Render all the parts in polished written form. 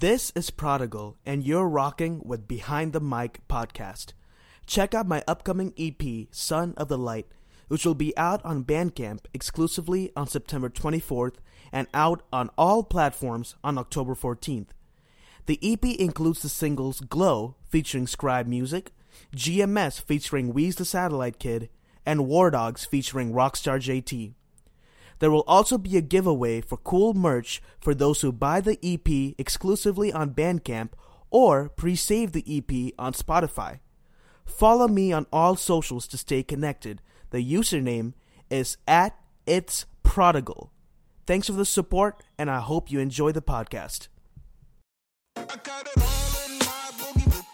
This is Prodigal, and you're rocking with Behind the Mic podcast. Check out my upcoming EP, Son of the Light, which will be out on Bandcamp exclusively on September 24th and out on all platforms on October 14th. The EP includes the singles Glow featuring Scribe Music, GMS featuring Weez the Satellite Kid, and War Dogs featuring Rockstar JT. There will also be a giveaway for cool merch for those who buy the EP exclusively on Bandcamp or pre-save the EP on Spotify. Follow me on all socials to stay connected. The username is @It'sProdigal. Thanks for the support, and I hope you enjoy the podcast. I got it all in my boogie.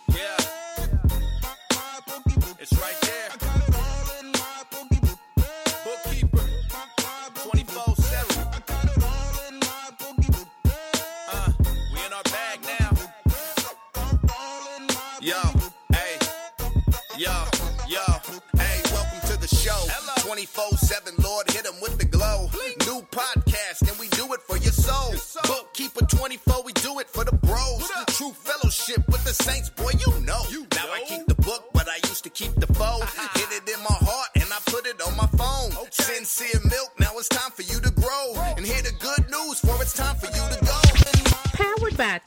Yeah. It's right there. I got it all in my boogie. Bookkeeper. 24/7. I got it all in my boogie. We in our bag now. All in my yo, hey. Yo, hey, welcome to the show. 24/7, Lord, hit 'em with the glow. New podcast, and we do it for your soul. Bookkeeper 24, we do it for the bros. True fellowship with the saints, boy, you know. Now I keep the book, but I used to keep the foe. Hit it in my heart, and I put it on my phone. Sincere milk, now it's time for you to grow. And hear the good news, for it's time for you to go. Powered by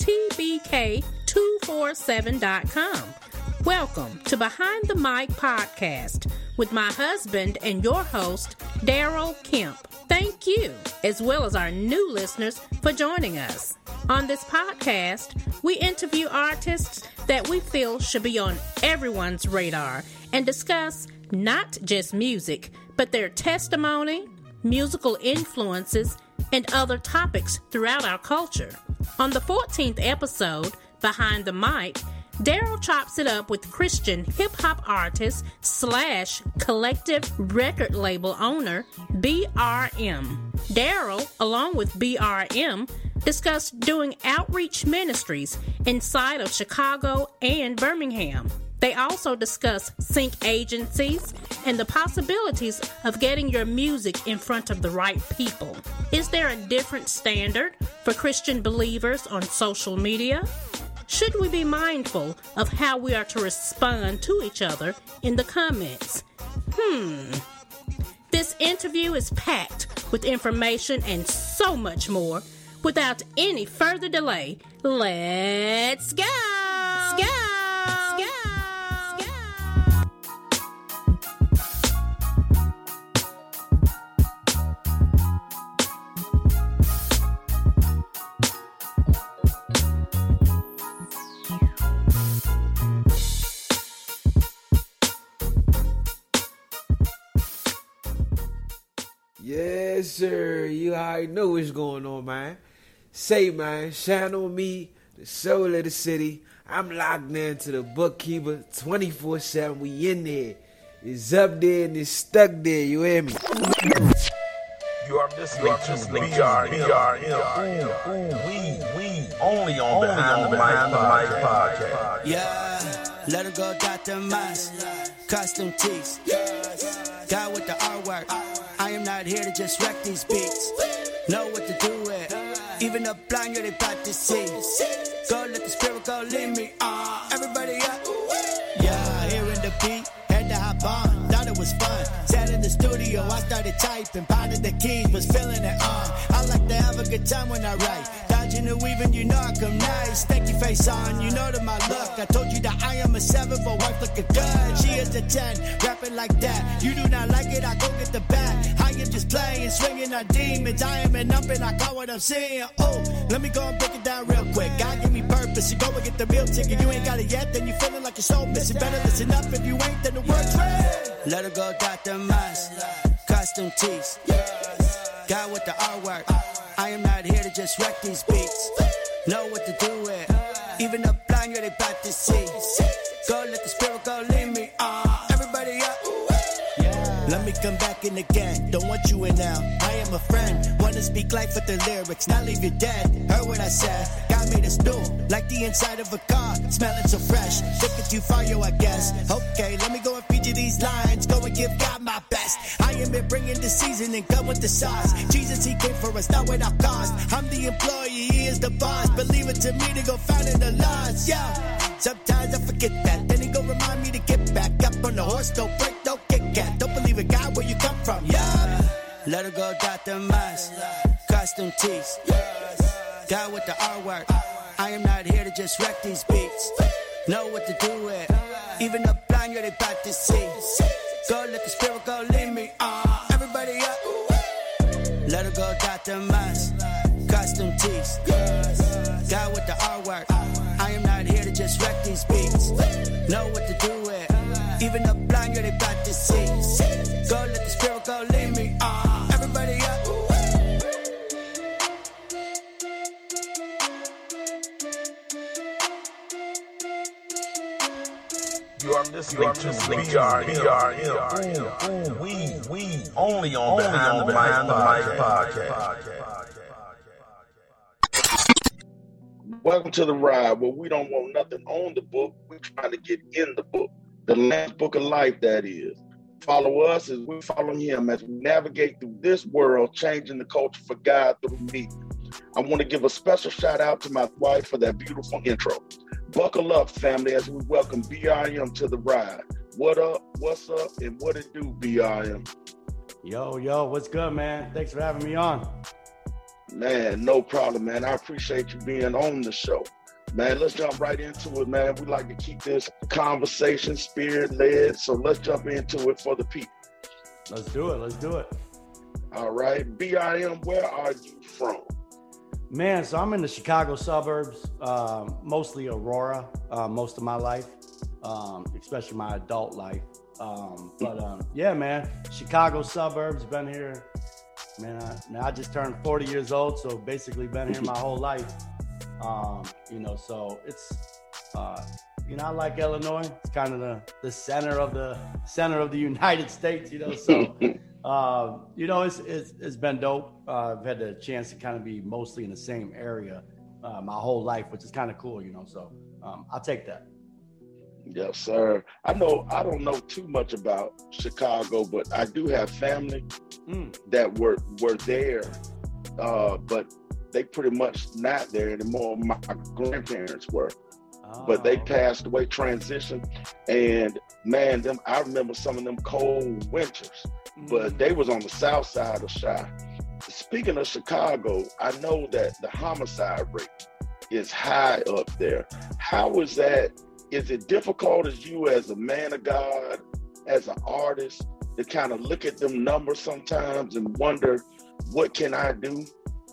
TBK247.com. Welcome to Behind the Mic podcast with my husband and your host, Daryl Kemp. Thank you, as well as our new listeners, for joining us. On this podcast, we interview artists that we feel should be on everyone's radar and discuss not just music, but their testimony, musical influences, and other topics throughout our culture. On the 14th episode, Behind the Mic, Daryl chops it up with Christian hip-hop artist / collective record label owner, BRM. Daryl, along with BRM, discussed doing outreach ministries inside of Chicago and Birmingham. They also discuss sync agencies and the possibilities of getting your music in front of the right people. Is there a different standard for Christian believers on social media? Should we be mindful of how we are to respond to each other in the comments? This interview is packed with information and so much more. Without any further delay, let's go! Let's go! Yes, sir. You already know what's going on, man. Say, man, shine on me, the soul of the city. I'm locked into the Bookkeeper 24/7. We in there. It's up there and it's stuck there. You hear me? You are listening to BRM. We only on Behind the Mic podcast. Yeah, let her go, Dr. Mas. Custom tees. God with the artwork. I am not here to just wreck these beats. Know what to do with. Even the blind, you're about to see. Go, let the spirit go, lead me. Everybody up. Yeah, hearing the beat, had to hop on. Thought it was fun. Sat in the studio, I started typing. Pounded the keys, was feeling it on. I like to have a good time when I write. Dodging and weaving, you know I come nice. Stanky face on, you know that my look. I told you that I am a 7, but wife looking good. She is a 10, rapping like that. You do not like it, I go get the bat. I am just playing, swinging on demons. I am an up and I call what I'm seeing. Oh, let me go and break it down real quick. God give me purpose. You go and get the real ticket. You ain't got it yet, then you feeling like you're so missing. Better listen up if you ain't, then the word's red. Let her go, Dr. Mas. Custom tees. God with the artwork. I am not here to just wreck these beats. Know what to do with. Even the blind, you're about to see. Go, let the spirit go, lead me. Everybody up. Let me come back in again. Don't want you in now. I am a friend. Wanna speak life with the lyrics, not leave you dead. Heard what I said. God I made a stool, like the inside of a car, smelling so fresh. Look at you fire, I guess. Okay, let me go and feed you these lines. Go and give God my best. I am here bringing the season and come with the sauce. Jesus, he came for us, not without cost. I'm the employee, he is the boss. Believe it to me to go find in the lost, yeah. Sometimes I forget that, then he go remind me to get back up on the horse. Don't break, don't get cat. Don't believe in God, where you come from, yeah. Let her go, Dr. Mas, custom tees. God with the R word. I am not here to just wreck these beats. Know what to do with. Even the blind, you're about to see. Go, let the spirit go, lead me. Everybody up. Let her go, Dr. Mas, custom tees. God with the R word. I am not here to just wreck these beats. Know what to do with. Even the blind, you're about to see. Go, let the spirit go, lead me. Everybody up. You are listening to BRM. We only on Behind the Mic podcast. Welcome to the ride where we don't want nothing on the book. We're trying to get in the book. The last book of life, that is. Follow us as we follow him as we navigate through this world, changing the culture for God through me. I want to give a special shout out to my wife for that beautiful intro. Buckle up, family, as we welcome BRM to the ride. What up, what's up, and what it do, BRM? Yo, what's good, man? Thanks for having me on. Man, no problem, man. I appreciate you being on the show. Man, let's jump right into it, man. We like to keep this conversation spirit-led, so let's jump into it for the people. Let's do it. All right. BRM, where are you from? Man, so I'm in the Chicago suburbs, mostly Aurora, most of my life, especially my adult life. Yeah, man, Chicago suburbs, been here. Man, I just turned 40 years old, so basically been here my whole life. So it's, I like Illinois. It's kind of the center of the United States, so, it's been dope. I've had the chance to kind of be mostly in the same area, my whole life, which is kind of cool, so, I'll take that. Yes, sir. I don't know too much about Chicago, but I do have family that were there, but they pretty much not there anymore. My grandparents were, but they passed away, transitioned, and man, I remember some of them cold winters, but they was on the south side of Chi. Speaking of Chicago, I know that the homicide rate is high up there. How is that? Is it difficult as you as a man of God, as an artist, to kind of look at them numbers sometimes and wonder, what can I do?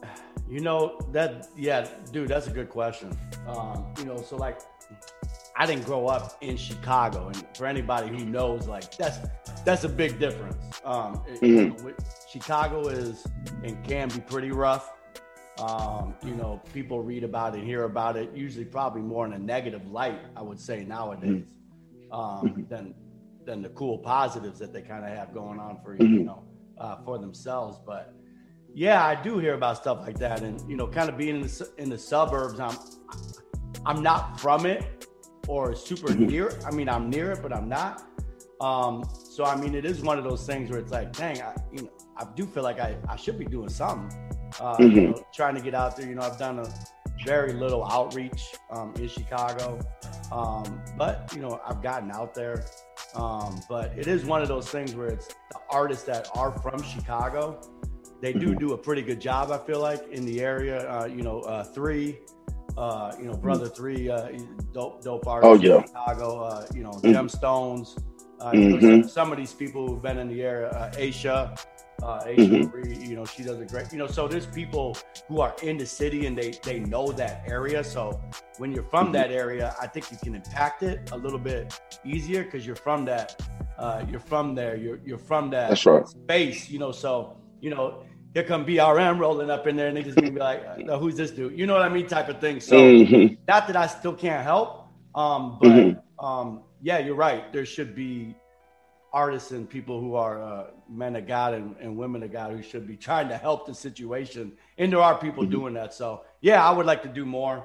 Dude, that's a good question. So like, I didn't grow up in Chicago, and for anybody who knows, like that's a big difference. Chicago is and can be pretty rough. People read about it, hear about it, usually probably more in a negative light, I would say nowadays, than the cool positives that they kind of have going on for, for themselves. But yeah, I do hear about stuff like that. And, kind of being in the suburbs, I'm not from it or super near. I mean, I'm near it, but I'm not. So, I mean, it is one of those things where it's like, dang, I do feel like I should be doing something. Trying to get out there. I've done a very little outreach in Chicago, but I've gotten out there. But it is one of those things where it's the artists that are from Chicago, they do a pretty good job, I feel like, in the area. Three, Brother Three, dope artist in Chicago. Gemstones. Some of these people who've been in the area, Aisha Marie, she does a great, so there's people who are in the city and they know that area. So when you're from that area, I think you can impact it a little bit easier because you're from that, you're from there, you're from that space, so, here come BRM rolling up in there and they just be like, who's this dude? You know what I mean? Type of thing. So not that I still can't help, but yeah, you're right. There should be artists and people who are men of God and women of God who should be trying to help the situation. And there are people doing that. So yeah, I would like to do more.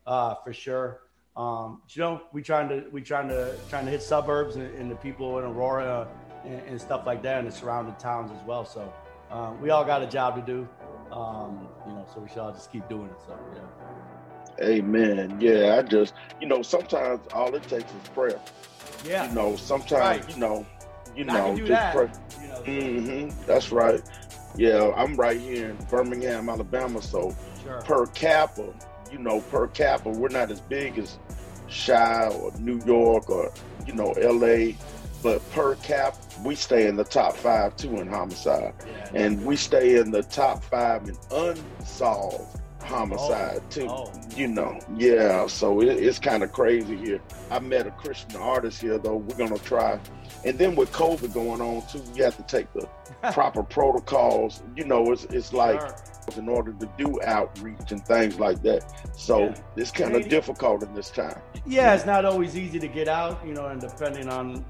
for sure. We trying to hit suburbs and the people in Aurora and stuff like that, and the surrounding towns as well. So we all got a job to do, so we should all just keep doing it. So yeah. Amen. Yeah, I just, sometimes all it takes is prayer. Yeah. Sometimes, right. just that. pray. That's right. Yeah, I'm right here in Birmingham, Alabama. So sure. per capita, we're not as big as Chi or New York or, LA, but per cap, we stay in the top 5 too in homicide. Yeah, and we stay in the top 5 in unsolved homicide too. Yeah, so it's kind of crazy here. I met a Christian artist here though. We're gonna try, and then with COVID going on too, you have to take the proper protocols. It's like in order to do outreach and things like that. So it's kind of difficult in this time. Yeah, it's not always easy to get out, and depending on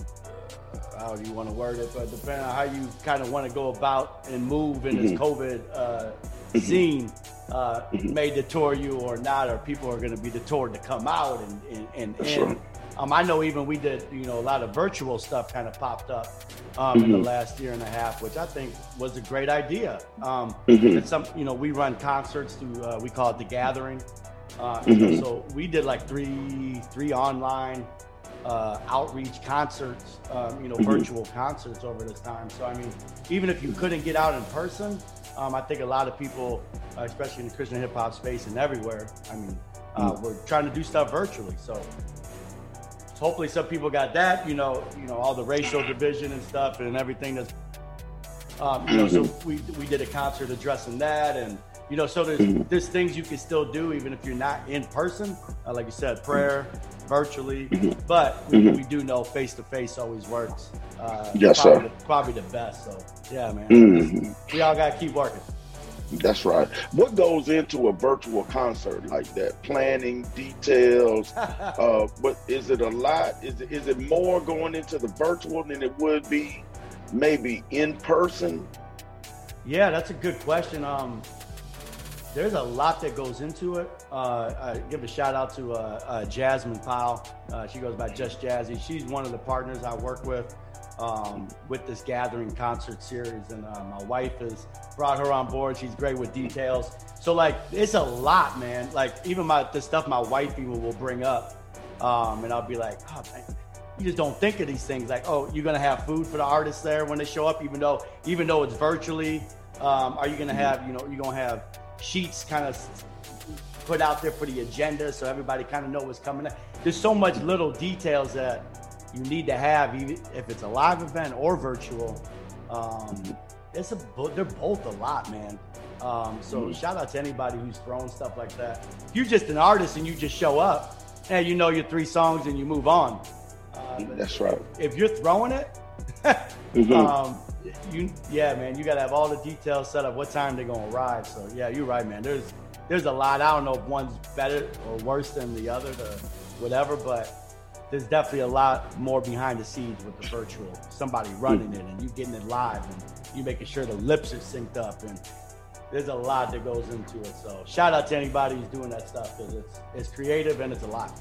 how do you want to word it, but depending on how you kind of want to go about and move in this COVID scene, may deter you or not, or people are going to be deterred to come out and right. I know even we did, a lot of virtual stuff kind of popped up in the last year and a half, which I think was a great idea. We run concerts through, we call it The Gathering. So we did like three online outreach concerts, virtual concerts over this time. So, even if you couldn't get out in person, I think a lot of people, especially in the Christian hip hop space and everywhere, we're trying to do stuff virtually. So hopefully some people got that, all the racial division and stuff and everything that's, so we did a concert addressing that. And, so there's things you can still do even if you're not in person. Like you said, prayer, virtually, but we do know face-to-face always works. Yes, sir. Probably the best. So, yeah, man. We all got to keep working. That's right. What goes into a virtual concert like that? Planning, details. But is it a lot? Is it more going into the virtual than it would be maybe in person? Yeah, that's a good question. There's a lot that goes into it. I give a shout out to Jasmine Powell. She goes by Just Jazzy. She's one of the partners I work with this Gathering concert series. And my wife has brought her on board. She's great with details. So it's a lot, man. Even the stuff my wife even will bring up. And I'll be like, oh, man, you just don't think of these things. You're going to have food for the artists there when they show up, even though it's virtually. Are you going to have, you're going to have sheets kind of put out there for the agenda so everybody kind of know what's coming up. There's so much little details that you need to have, even if it's a live event or virtual. They're both a lot, man. So shout out to anybody who's throwing stuff like that. If you're just an artist and you just show up and your 3 songs and you move on. That's right. If you're throwing it, you got to have all the details set up, what time they're going to arrive. So yeah, you're right, man. There's a lot. I don't know if one's better or worse than the other, whatever, but there's definitely a lot more behind the scenes with the virtual. Somebody running it and you getting it live and you making sure the lips are synced up, and there's a lot that goes into it. So shout out to anybody who's doing that stuff, because it's creative and it's a lot.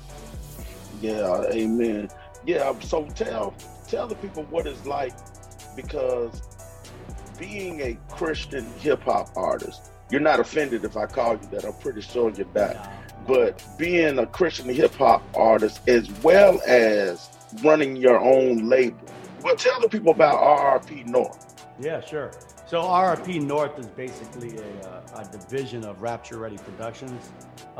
Yeah, amen. Yeah, so tell the people what it's like, because being a Christian hip hop artist, you're not offended if I call you that. I'm pretty sure you're not. No. But being a Christian hip hop artist, as well as running your own label, well, tell the people about RRP North. Yeah, sure. So RRP North is basically a division of Rapture Ready Productions.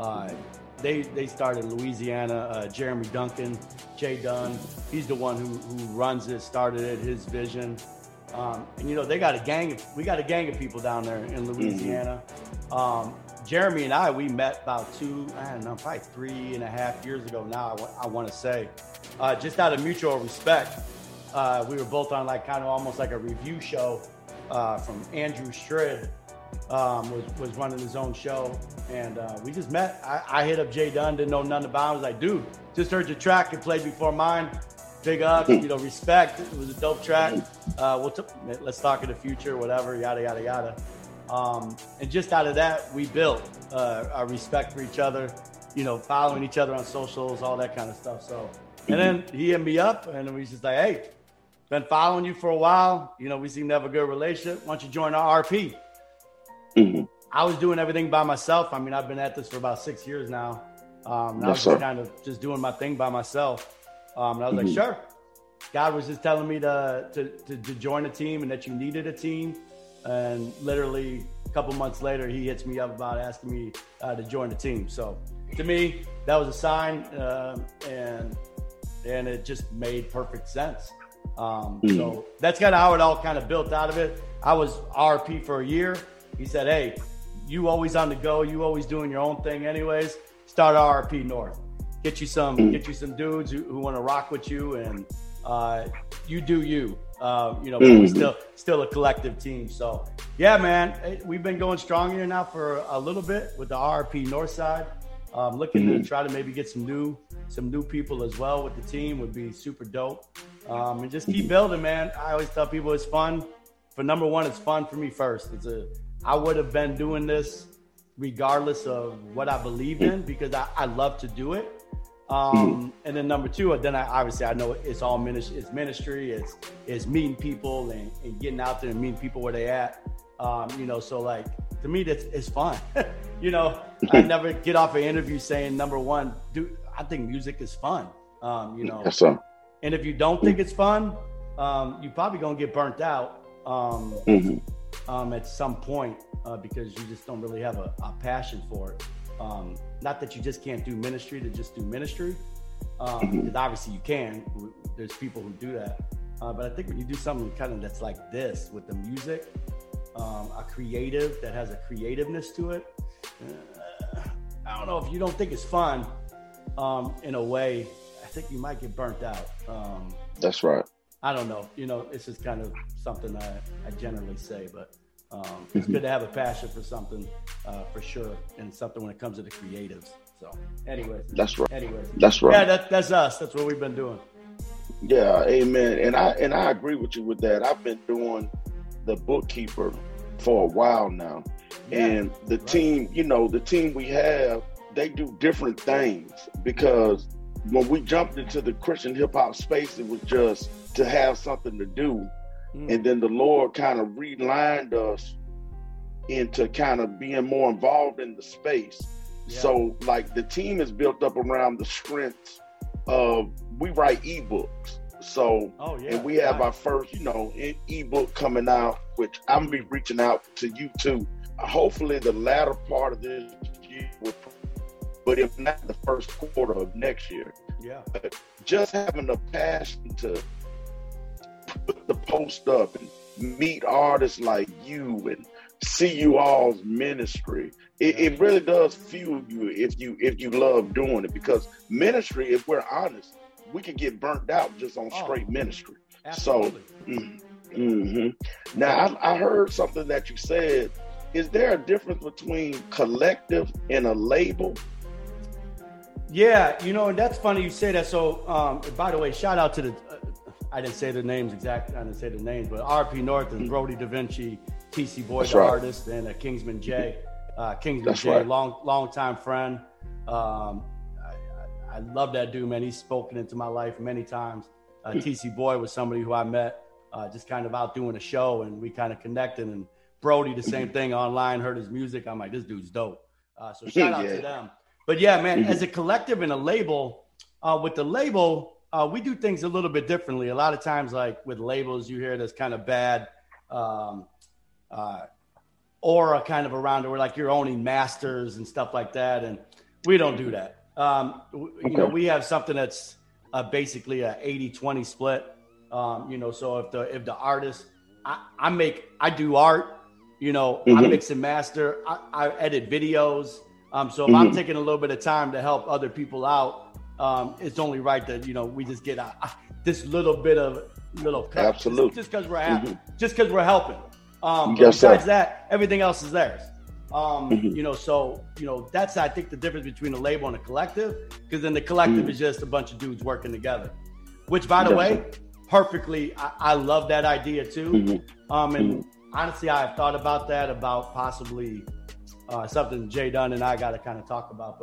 They started in Louisiana. Jeremy Duncan, Jay Dunn, he's the one who runs it, started it, his vision. And they got we got a gang of people down there in Louisiana. Jeremy and we met about probably 3.5 years ago now, I want to say, just out of mutual respect. We were both on kind of almost like a review show from Andrew Strid, was running his own show, and we just met. I hit up Jay Dunn, didn't know nothing about him. I was like, dude, just heard your track, it played before mine. Big up, respect. It was a dope track. Let's talk in the future, whatever, yada, yada, yada. And just out of that, we built our respect for each other. following each other on socials, all that kind of stuff. So, and then he hit me up, and we just like, hey, been following you for a while. We seem to have a good relationship. Why don't you join our RP? Mm-hmm. I was doing everything by myself. I mean, I've been at this for about 6 years now. I was just kind of just doing my thing by myself. And I was like, sure. God was just telling me to join a team and that you needed a team. And literally a couple months later, he hits me up about asking me to join the team. So to me, that was a sign, and it just made perfect sense. So that's kind of how it all kind of built out of it. I was RP for a year. He said, hey, you always on the go. You always doing your own thing anyways. Start RP North. Get you some dudes who want to rock with you, and you do you. But we're still a collective team. So yeah, man, we've been going strong here now for a little bit with the RP North side. Looking to try to maybe get some new people as well with the team would be super dope. And just keep building, man. I always tell people it's fun. For number one, it's fun for me first. I would have been doing this regardless of what I believed in because I love to do it. And then number two, then I know it's all ministry. It's ministry. It's meeting people and getting out there and meeting people where they at. So like to me, it's fun. I never get off an interview saying number one, dude, I think music is fun. Yes, sir. And if you don't think it's fun, you're probably gonna get burnt out at some point because you just don't really have a passion for it. Not that you just can't do ministry to just do ministry, because obviously you can. There's people who do that, but I think when you do something kind of that's like this with the music, a creative that has a creativeness to it. I don't know if you don't think it's fun. In a way, I think you might get burnt out. That's right. I don't know. It's just kind of something I generally say, but it's good to have a passion for something, for sure, and something when it comes to the creatives. So, anyways. That's right. Anyways. That's right. Yeah, that's us. That's what we've been doing. Yeah, amen. And I agree with you with that. I've been doing the bookkeeper for a while now, and the team, the team we have, they do different things because when we jumped into the Christian hip hop space, it was just to have something to do. And then the Lord kind of relined us into kind of being more involved in the space. Yeah. So like the team is built up around the strengths of, we write ebooks. So, and we have our first, ebook coming out, which I'm gonna be reaching out to you too. Hopefully the latter part of this year, but if not the first quarter of next year. Yeah. Just having a passion to put the post up and meet artists like you and see you all's ministry. It really does fuel you if you love doing it, because ministry, if we're honest, we can get burnt out just on straight ministry. Absolutely. So, now I heard something that you said. Is there a difference between collective and a label? Yeah, and that's funny you say that. So, by the way, shout out to I didn't say the names exactly. I didn't say the names, but RP North and Brody Da Vinci, TC Boy, the artist, and Kingsman J. Kingsman J, long time friend. I love that dude, man. He's spoken into my life many times. TC Boy was somebody who I met just kind of out doing a show, and we kind of connected. And Brody, the same thing online, heard his music. I'm like, this dude's dope. So shout out to them. But yeah, man, as a collective and a label, with the label, we do things a little bit differently. A lot of times, like with labels, you hear this kind of bad aura kind of around it, where like you're owning masters and stuff like that. And we don't do that. We have something that's basically a 80-20 split. So if the artist, I do art, I mix and master, I edit videos. So if I'm taking a little bit of time to help other people out, it's only right that, we just get this little bit of cut. Absolutely. Just because we're happy, just because we're helping. Besides that, everything else is theirs. That's, I think, the difference between a label and a collective, because then the collective is just a bunch of dudes working together, which, by the way, perfectly, I love that idea too. And honestly, I've thought about that, about possibly something Jay Dunn and I got to kind of talk about, but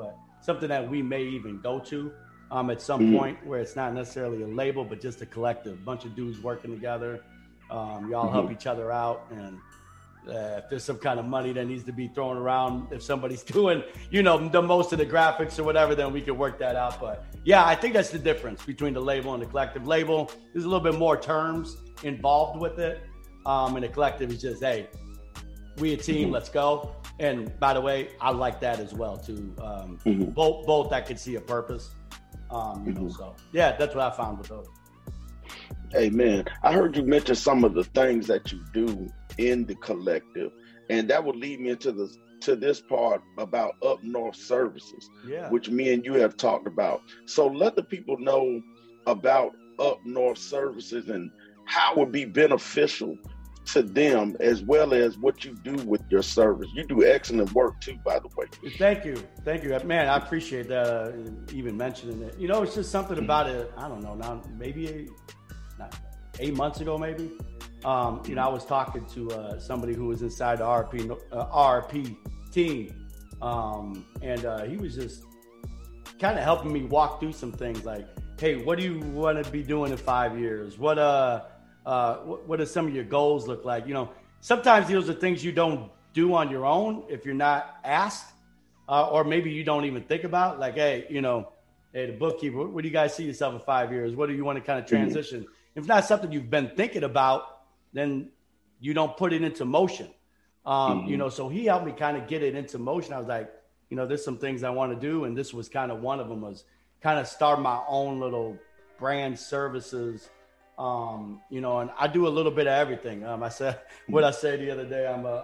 something that we may even go to at some point, where it's not necessarily a label, but just a collective, bunch of dudes working together. Y'all help each other out, and if there's some kind of money that needs to be thrown around, if somebody's doing, the most of the graphics or whatever, then we can work that out. But yeah, I think that's the difference between the label and the collective. Label, there's a little bit more terms involved with it. And the collective is just, hey, we a team, let's go. And by the way, I like that as well too. Both I could see a purpose. So yeah, that's what I found with those. Hey man, I heard you mention some of the things that you do in the collective, and that would lead me into this part about Up North Services, which me and you have talked about. So let the people know about Up North Services and how it would be beneficial to them, as well as what you do with your service. You do excellent work too, by the way. Thank you, man. I appreciate that. Even mentioning it. It's just something about it. I don't know now. Maybe 8 months ago, maybe. I was talking to somebody who was inside the RP team, and he was just kind of helping me walk through some things. Like, hey, what do you want to be doing in 5 years? What do some of your goals look like? Sometimes those are things you don't do on your own if you're not asked, or maybe you don't even think about. Like, hey, the bookkeeper, what do you guys see yourself in 5 years? What do you want to kind of transition? If it's not something you've been thinking about, then you don't put it into motion. So he helped me kind of get it into motion. I was like, there's some things I want to do. And this was kind of one of them, was kind of start my own little brand services. And I do a little bit of everything. I said what I said the other day.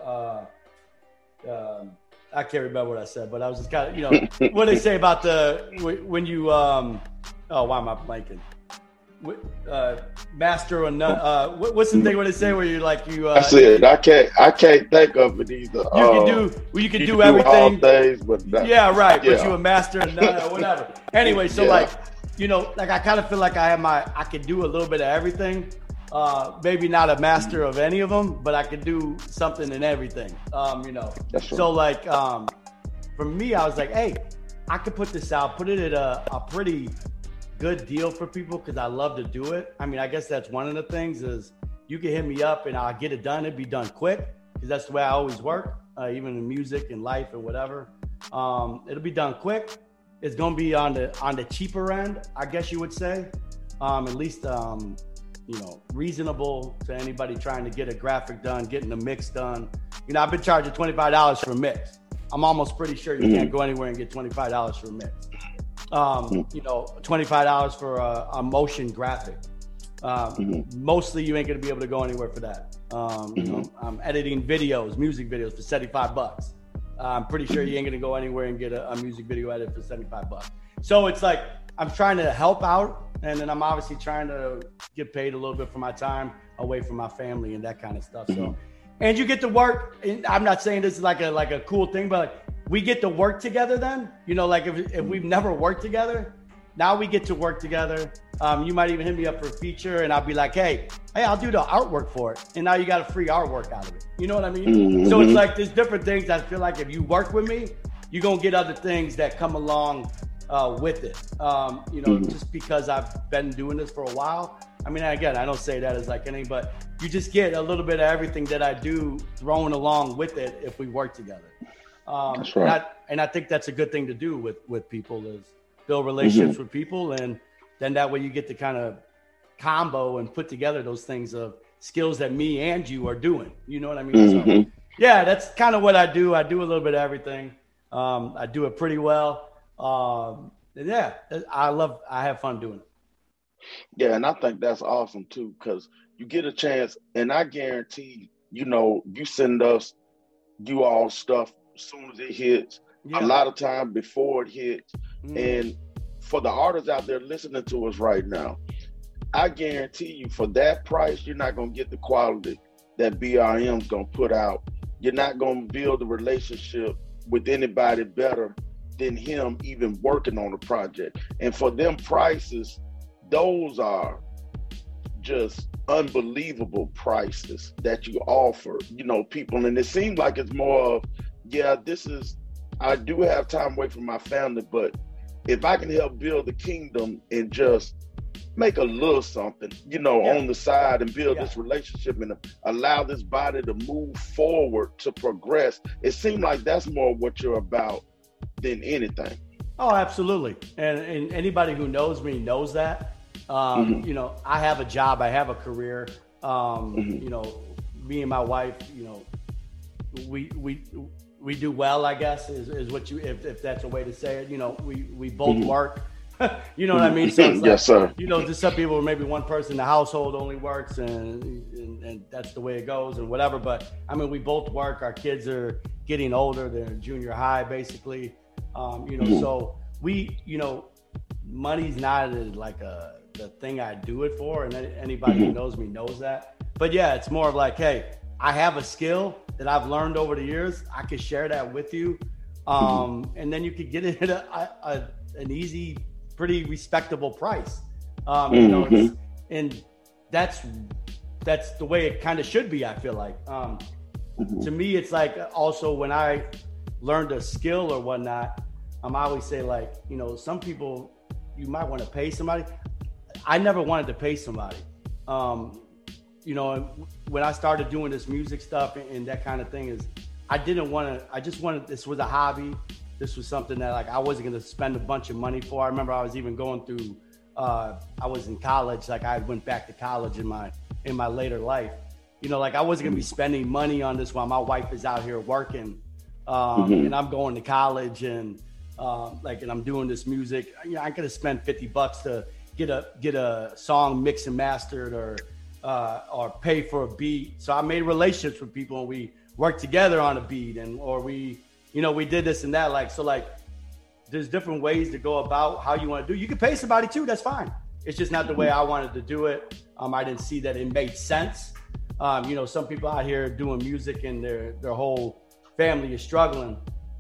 I can't remember what I said, but I was just kind of, what they say about when you, why am I blanking? Master or none? What's the thing when they say where you like you? I said I can't think of it either. You can do everything. All things, but not, yeah, right. Yeah. But you a master or none or whatever. Anyway, so like I kind of feel like I can do a little bit of everything. Maybe not a master of any of them, but I can do something in everything. That's right. So like, for me, I was like, hey, I could put this out, put it at a pretty good deal for people, because I love to do it. I mean, I guess that's one of the things is you can hit me up and I'll get it done. It'd be done quick, because that's the way I always work, even in music and life and whatever. It'll be done quick. It's going to be on the cheaper end, I guess you would say. At least, reasonable to anybody trying to get a graphic done, getting a mix done. I've been charging $25 for a mix. I'm almost pretty sure you can't go anywhere and get $25 for a mix. $25 for a motion graphic. Mostly you ain't gonna be able to go anywhere for that. I'm editing videos, music videos for $75. I'm pretty sure you ain't gonna go anywhere and get a music video edit for $75. So it's like, I'm trying to help out, and then I'm obviously trying to get paid a little bit for my time away from my family and that kind of stuff. So, and you get to work. And I'm not saying this is like a cool thing, but like, we get to work together then, like if we've never worked together, now we get to work together. You might even hit me up for a feature and I'll be like, hey, I'll do the artwork for it. And now you got a free artwork out of it. You know what I mean? So it's like, there's different things I feel like if you work with me, you're going to get other things that come along with it. Just because I've been doing this for a while. I mean, again, I don't say that as like anything, but you just get a little bit of everything that I do thrown along with it if we work together. That's right. And I think that's a good thing to do with people, is build relationships with people. And then that way you get to kind of combo and put together those things of skills that me and you are doing. You know what I mean? So, yeah, that's kind of what I do. I do a little bit of everything. I do it pretty well. Yeah, I have fun doing it. Yeah, and I think that's awesome too, because you get a chance, and I guarantee, you send us you all stuff as soon as it hits, a lot of time before it hits. And for the artists out there listening to us right now, I guarantee you, for that price, you're not going to get the quality that BRM's going to put out. You're not going to build a relationship with anybody better than him even working on a project. And for them prices, those are just unbelievable prices that you offer, people. And it seems like it's more of, I do have time away from my family, but if I can help build the kingdom and just make a little something, on the side and build this relationship and allow this body to move forward, to progress, it seems like that's more what you're about than anything. Oh, absolutely. And anybody who knows me knows that. I have a job, I have a career. Me and my wife, we do well, I guess, is what if that's a way to say it. We both work. You know what I mean? So it's like, yes, sir. Just some people, maybe one person in the household only works and that's the way it goes and whatever. But I mean, we both work. Our kids are getting older. They're in junior high, basically. So we, money's not like the thing I do it for. And anybody who knows me knows that. But yeah, it's more of like, hey, I have a skill that I've learned over the years. I could share that with you. And then you could get it at an easy, pretty respectable price. And that's the way it kind of should be, I feel like. To me, it's like also when I learned a skill or whatnot, I always say like, some people, you might want to pay somebody. I never wanted to pay somebody. When I started doing this music stuff and that kind of thing I just wanted, this was a hobby. This was something that like I wasn't going to spend a bunch of money for. I remember I was even going through, I was in college. Like I went back to college in my later life. Like I wasn't going to be spending money on this while my wife is out here working. And I'm going to college and and I'm doing this music. I could have spent $50 to get a song mixed and mastered or pay for a beat. So I made relationships with people and we worked together on a beat or we did this and that. There's different ways to go about how you want to do. You can pay somebody too. That's fine. It's just not the way I wanted to do it. I didn't see that it made sense. Some people out here doing music and their whole family is struggling.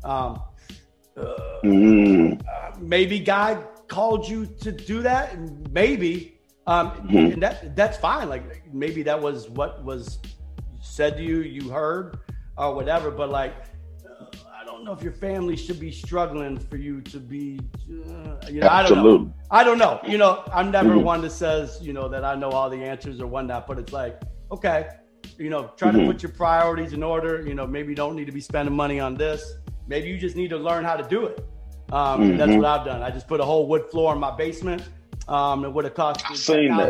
Maybe God called you to do that. Maybe. And that's fine. Like maybe that was what was said to you, you heard or whatever. But I don't know if your family should be struggling for you to be, I don't know. I'm never one that says, that I know all the answers or whatnot, but it's like, okay, try to put your priorities in order. Maybe you don't need to be spending money on this. Maybe you just need to learn how to do it. That's what I've done. I just put a whole wood floor in my basement. It would have cost me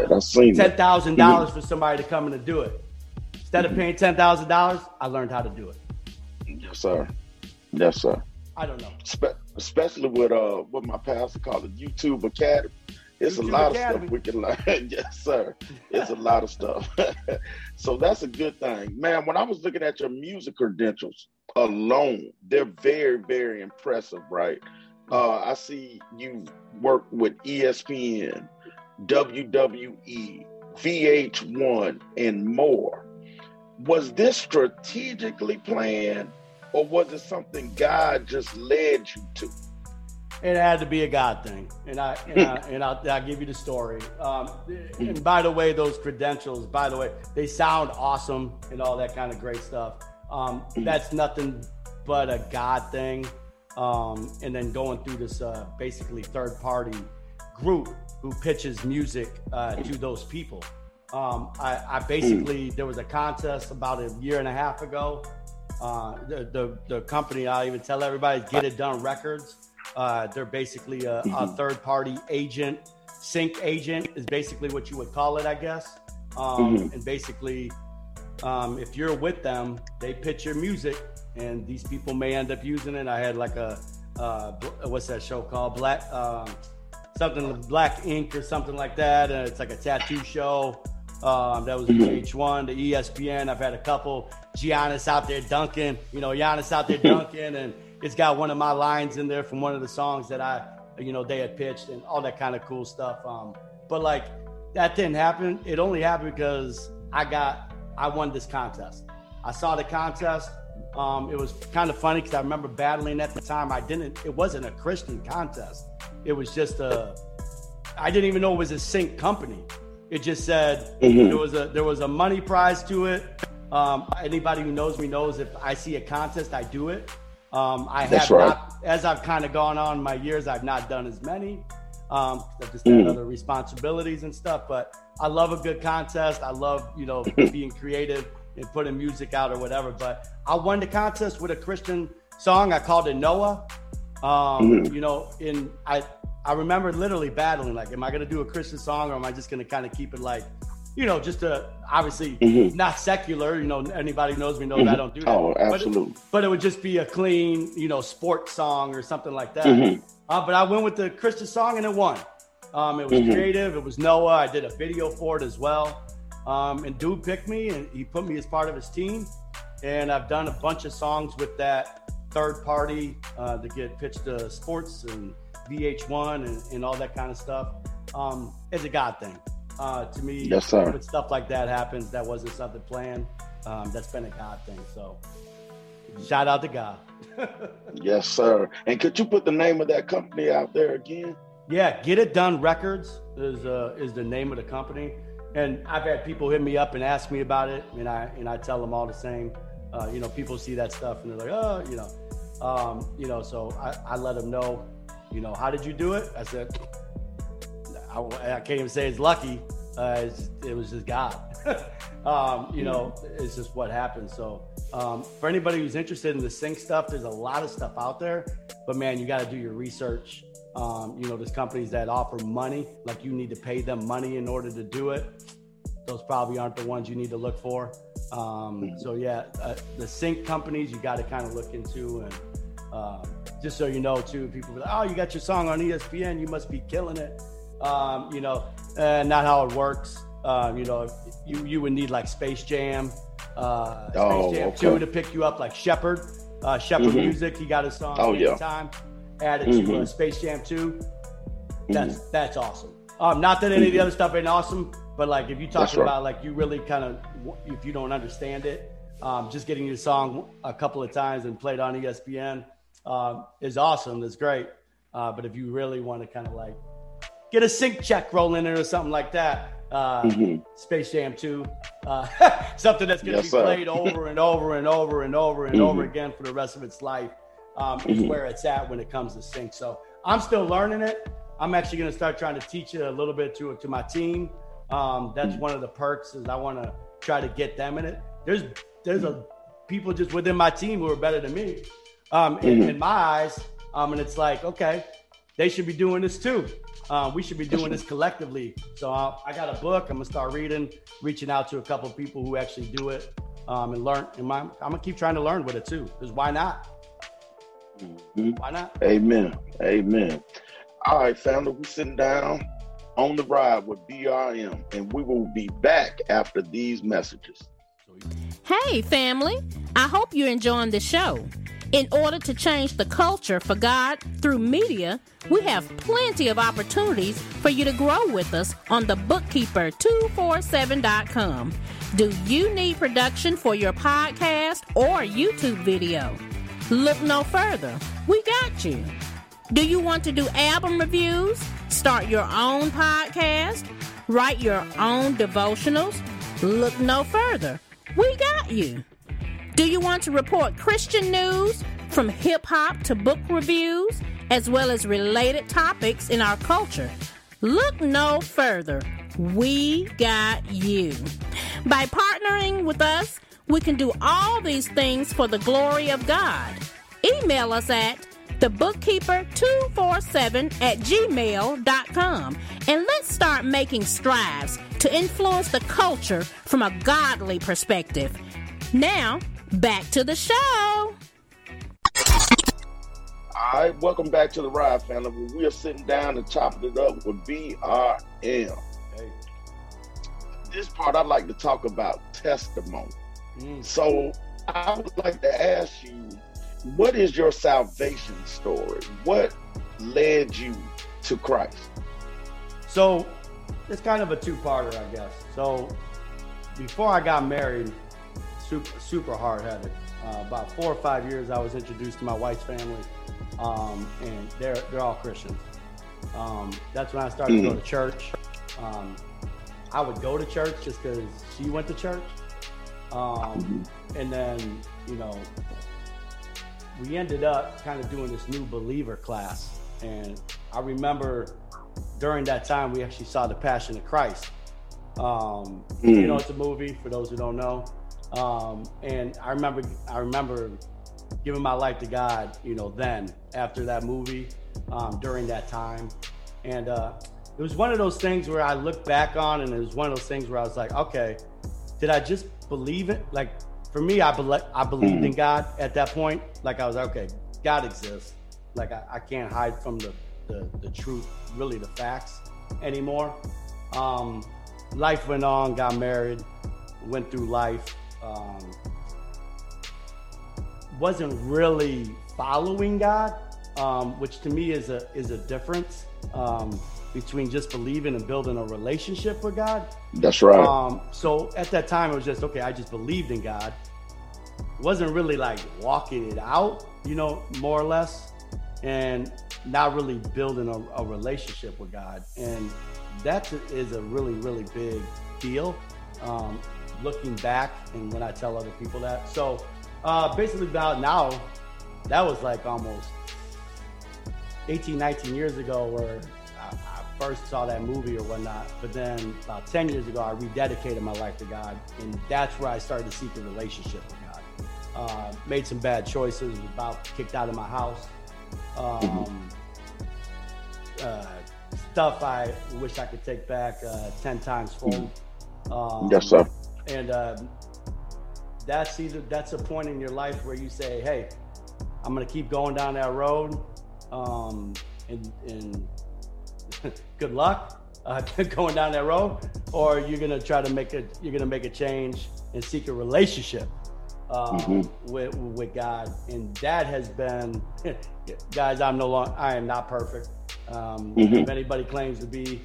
$10,000 for somebody to come in and do it. Instead of paying $10,000, I learned how to do it. Yes, sir. Yes, sir. I don't know. Especially with what my pastor called the YouTube Academy. It's a lot of stuff we can learn. Yes, sir. It's a lot of stuff. So that's a good thing. Man, when I was looking at your music credentials alone, they're very, very impressive, right? I see you work with ESPN, WWE, VH1, and more. Was this strategically planned, or was it something God just led you to? It had to be a God thing, and I'll give you the story. And by the way, those credentials, they sound awesome and all that kind of great stuff. That's nothing but a God thing. And then going through this basically third-party group who pitches music to those people. I basically, there was a contest about a year and a half ago. The company, I'll even tell everybody, Get It Done Records. They're basically a third-party agent. Sync agent is basically what you would call it, I guess. And basically, if you're with them, they pitch your music. And these people may end up using it. I had like a what's that show called? Black Ink or something like that. And it's like a tattoo show. That was VH1, the ESPN. I've had a couple. Giannis out there dunking. And it's got one of my lines in there from one of the songs that they had pitched and all that kind of cool stuff. But that didn't happen. It only happened because I won this contest. I saw the contest. It was kind of funny because I remember battling at the time. It wasn't a Christian contest. It was just I didn't even know it was a sync company. It just said there was a money prize to it. Anybody who knows me knows if I see a contest, I do it. I That's have right. not, as I've kind of gone on in my years, I've not done as many. I've just had other responsibilities and stuff, but I love a good contest. I love, being creative and putting music out or whatever. But I won the contest with a Christian song. I called it Noah. I remember literally battling, like, am I going to do a Christian song or am I just going to kind of keep it like, just obviously not secular, anybody knows me knows I don't do that. Oh, absolutely. But it would just be a clean, sports song or something like that. But I went with the Christian song and it won. It was creative. It was Noah. I did a video for it as well. And dude picked me and he put me as part of his team. And I've done a bunch of songs with that third party to get pitched to sports and VH1 and all that kind of stuff. It's a God thing. To me, yes, sir. When stuff like that happens, that wasn't something planned. That's been a God thing. So shout out to God. Yes, sir. And could you put the name of that company out there again? Yeah, Get It Done Records is the name of the company. And I've had people hit me up and ask me about it, and I tell them all the same. People see that stuff and they're like, so I let them know, how did you do it? I said, I can't even say it's lucky. It was just God. It's just what happened. So for anybody who's interested in the sync stuff, there's a lot of stuff out there, but man, you got to do your research. There's companies that offer money, like you need to pay them money in order to do it. Those probably aren't the ones you need to look for. The sync companies you got to kind of look into, and just so you know too, people be like, oh, you got your song on ESPN, you must be killing it. Not how it works. You would need like Space Jam, Space Jam 2 to pick you up, like Shepherd Music. He got a song anytime. Added to Space Jam 2. That's awesome. Not that any of the other stuff ain't awesome, but like if you're talking about like you really kind of, if you don't understand it, just getting your song a couple of times and played on ESPN is awesome. That's great. But if you really want to kind of like get a sync check rolling in or something like that, Space Jam 2, something that's going to be played over and over and over and over and over again for the rest of its life, is where it's at when it comes to sync. So I'm still learning it. I'm actually going to start trying to teach it a little bit to my team. That's one of the perks, is I want to try to get them in it. There's people just within my team who are better than me, in my eyes. And it's like, okay, they should be doing this too. We should be doing this collectively. So I got a book. I'm gonna start reaching out to a couple of people who actually do it, and learn. And I'm gonna keep trying to learn with it too. Because why not? Why not? Amen. All right, family, we're sitting down on the ride with BRM, and we will be back after these messages. Hey, family. I hope you're enjoying the show. In order to change the culture for God through media, we have plenty of opportunities for you to grow with us on the bookkeeper247.com. Do you need production for your podcast or YouTube video? Look no further. We got you. Do you want to do album reviews, start your own podcast, write your own devotionals? Look no further. We got you. Do you want to report Christian news, from hip-hop to book reviews, as well as related topics in our culture? Look no further. We got you. By partnering with us, we can do all these things for the glory of God. Email us at thebookkeeper247@gmail.com, and let's start making strides to influence the culture from a godly perspective. Now, back to the show. All right, welcome back to the ride, family. We are sitting down and chopping it up with BRM. Hey. This part I'd like to talk about testimony. So I would like to ask you, what is your salvation story? What led you to Christ? So it's kind of a two-parter, I guess. So before I got married, super hard-headed. About 4 or 5 years, I was introduced to my wife's family, and they're all Christians. That's when I started to go to church. I would go to church just because she went to church, and then we ended up kind of doing this new believer class. And I remember during that time, we actually saw The Passion of Christ. You know, it's a movie for those who don't know. And I remember giving my life to God, you know, then after that movie, during that time. And it was one of those things where I look back on, and it was one of those things where I was like, okay, did I just believe it? Like, for me, I believed in God at that point. Like, I was like, okay, God exists. Like, I can't hide from the truth, really the facts anymore. Life went on, got married, went through life. Wasn't really following God, which to me is a difference between just believing and building a relationship with God. That's right. So at that time, it was just, okay, I just believed in God. Wasn't really like walking it out, you know, more or less, and not really building a relationship with God. And that is a really, really big deal, looking back and when I tell other people that. So basically about now, that was like almost 18, 19 years ago where I first saw that movie or whatnot. But then about 10 years ago, I rededicated my life to God. And that's where I started to seek a relationship with God. Made some bad choices, was about kicked out of my house. Stuff I wish I could take back 10 times fold. Yes, sir. And that's a point in your life where you say, hey, I'm going to keep going down that road. And good luck going down that road, or you're going to try to make a change and seek a relationship with God. And that has been, guys, I am not perfect. If anybody claims to be,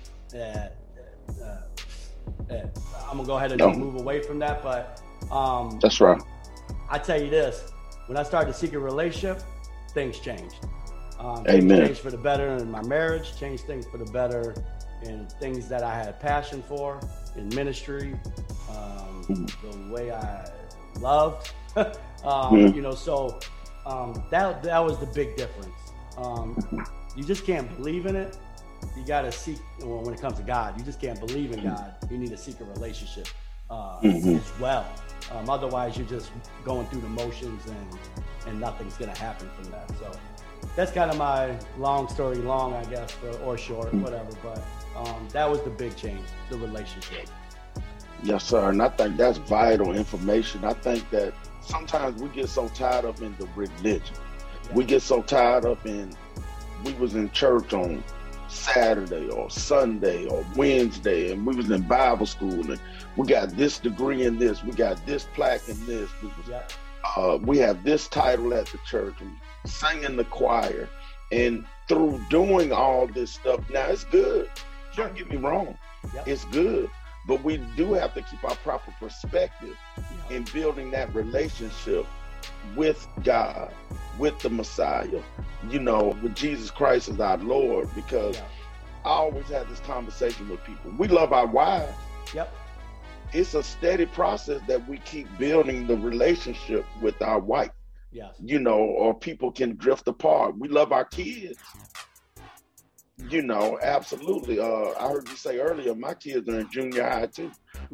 I'm gonna go ahead and move away from that. But that's right. I tell you this: when I started to seek a relationship, things changed. Amen. Changed for the better in my marriage. Changed things for the better in things that I had passion for in ministry. The way I loved, you know. So that was the big difference. You just can't believe in it. You got to seek, well, when it comes to God, you just can't believe in God. You need to seek a relationship as well. Otherwise, you're just going through the motions and nothing's going to happen from that. So that's kind of my long story long, I guess, or short, whatever. But that was the big change, the relationship. Yes, sir. And I think that's vital information. I think that sometimes we get so tied up in the religion. Yeah. We get so tied up in, we was in church on Saturday or Sunday or Wednesday, and we was in Bible school, and we got this degree in this, we got this plaque in this, we have this title at the church, and sang in the choir. And through doing all this stuff, now it's good. Don't get me wrong. It's good. But we do have to keep our proper perspective in building that relationship with God, with the Messiah, you know, with Jesus Christ as our Lord, because I always have this conversation with people. We love our wives. It's a steady process that we keep building the relationship with our wife, you know, or people can drift apart. We love our kids. You know, absolutely. I heard you say earlier, my kids are in junior high too.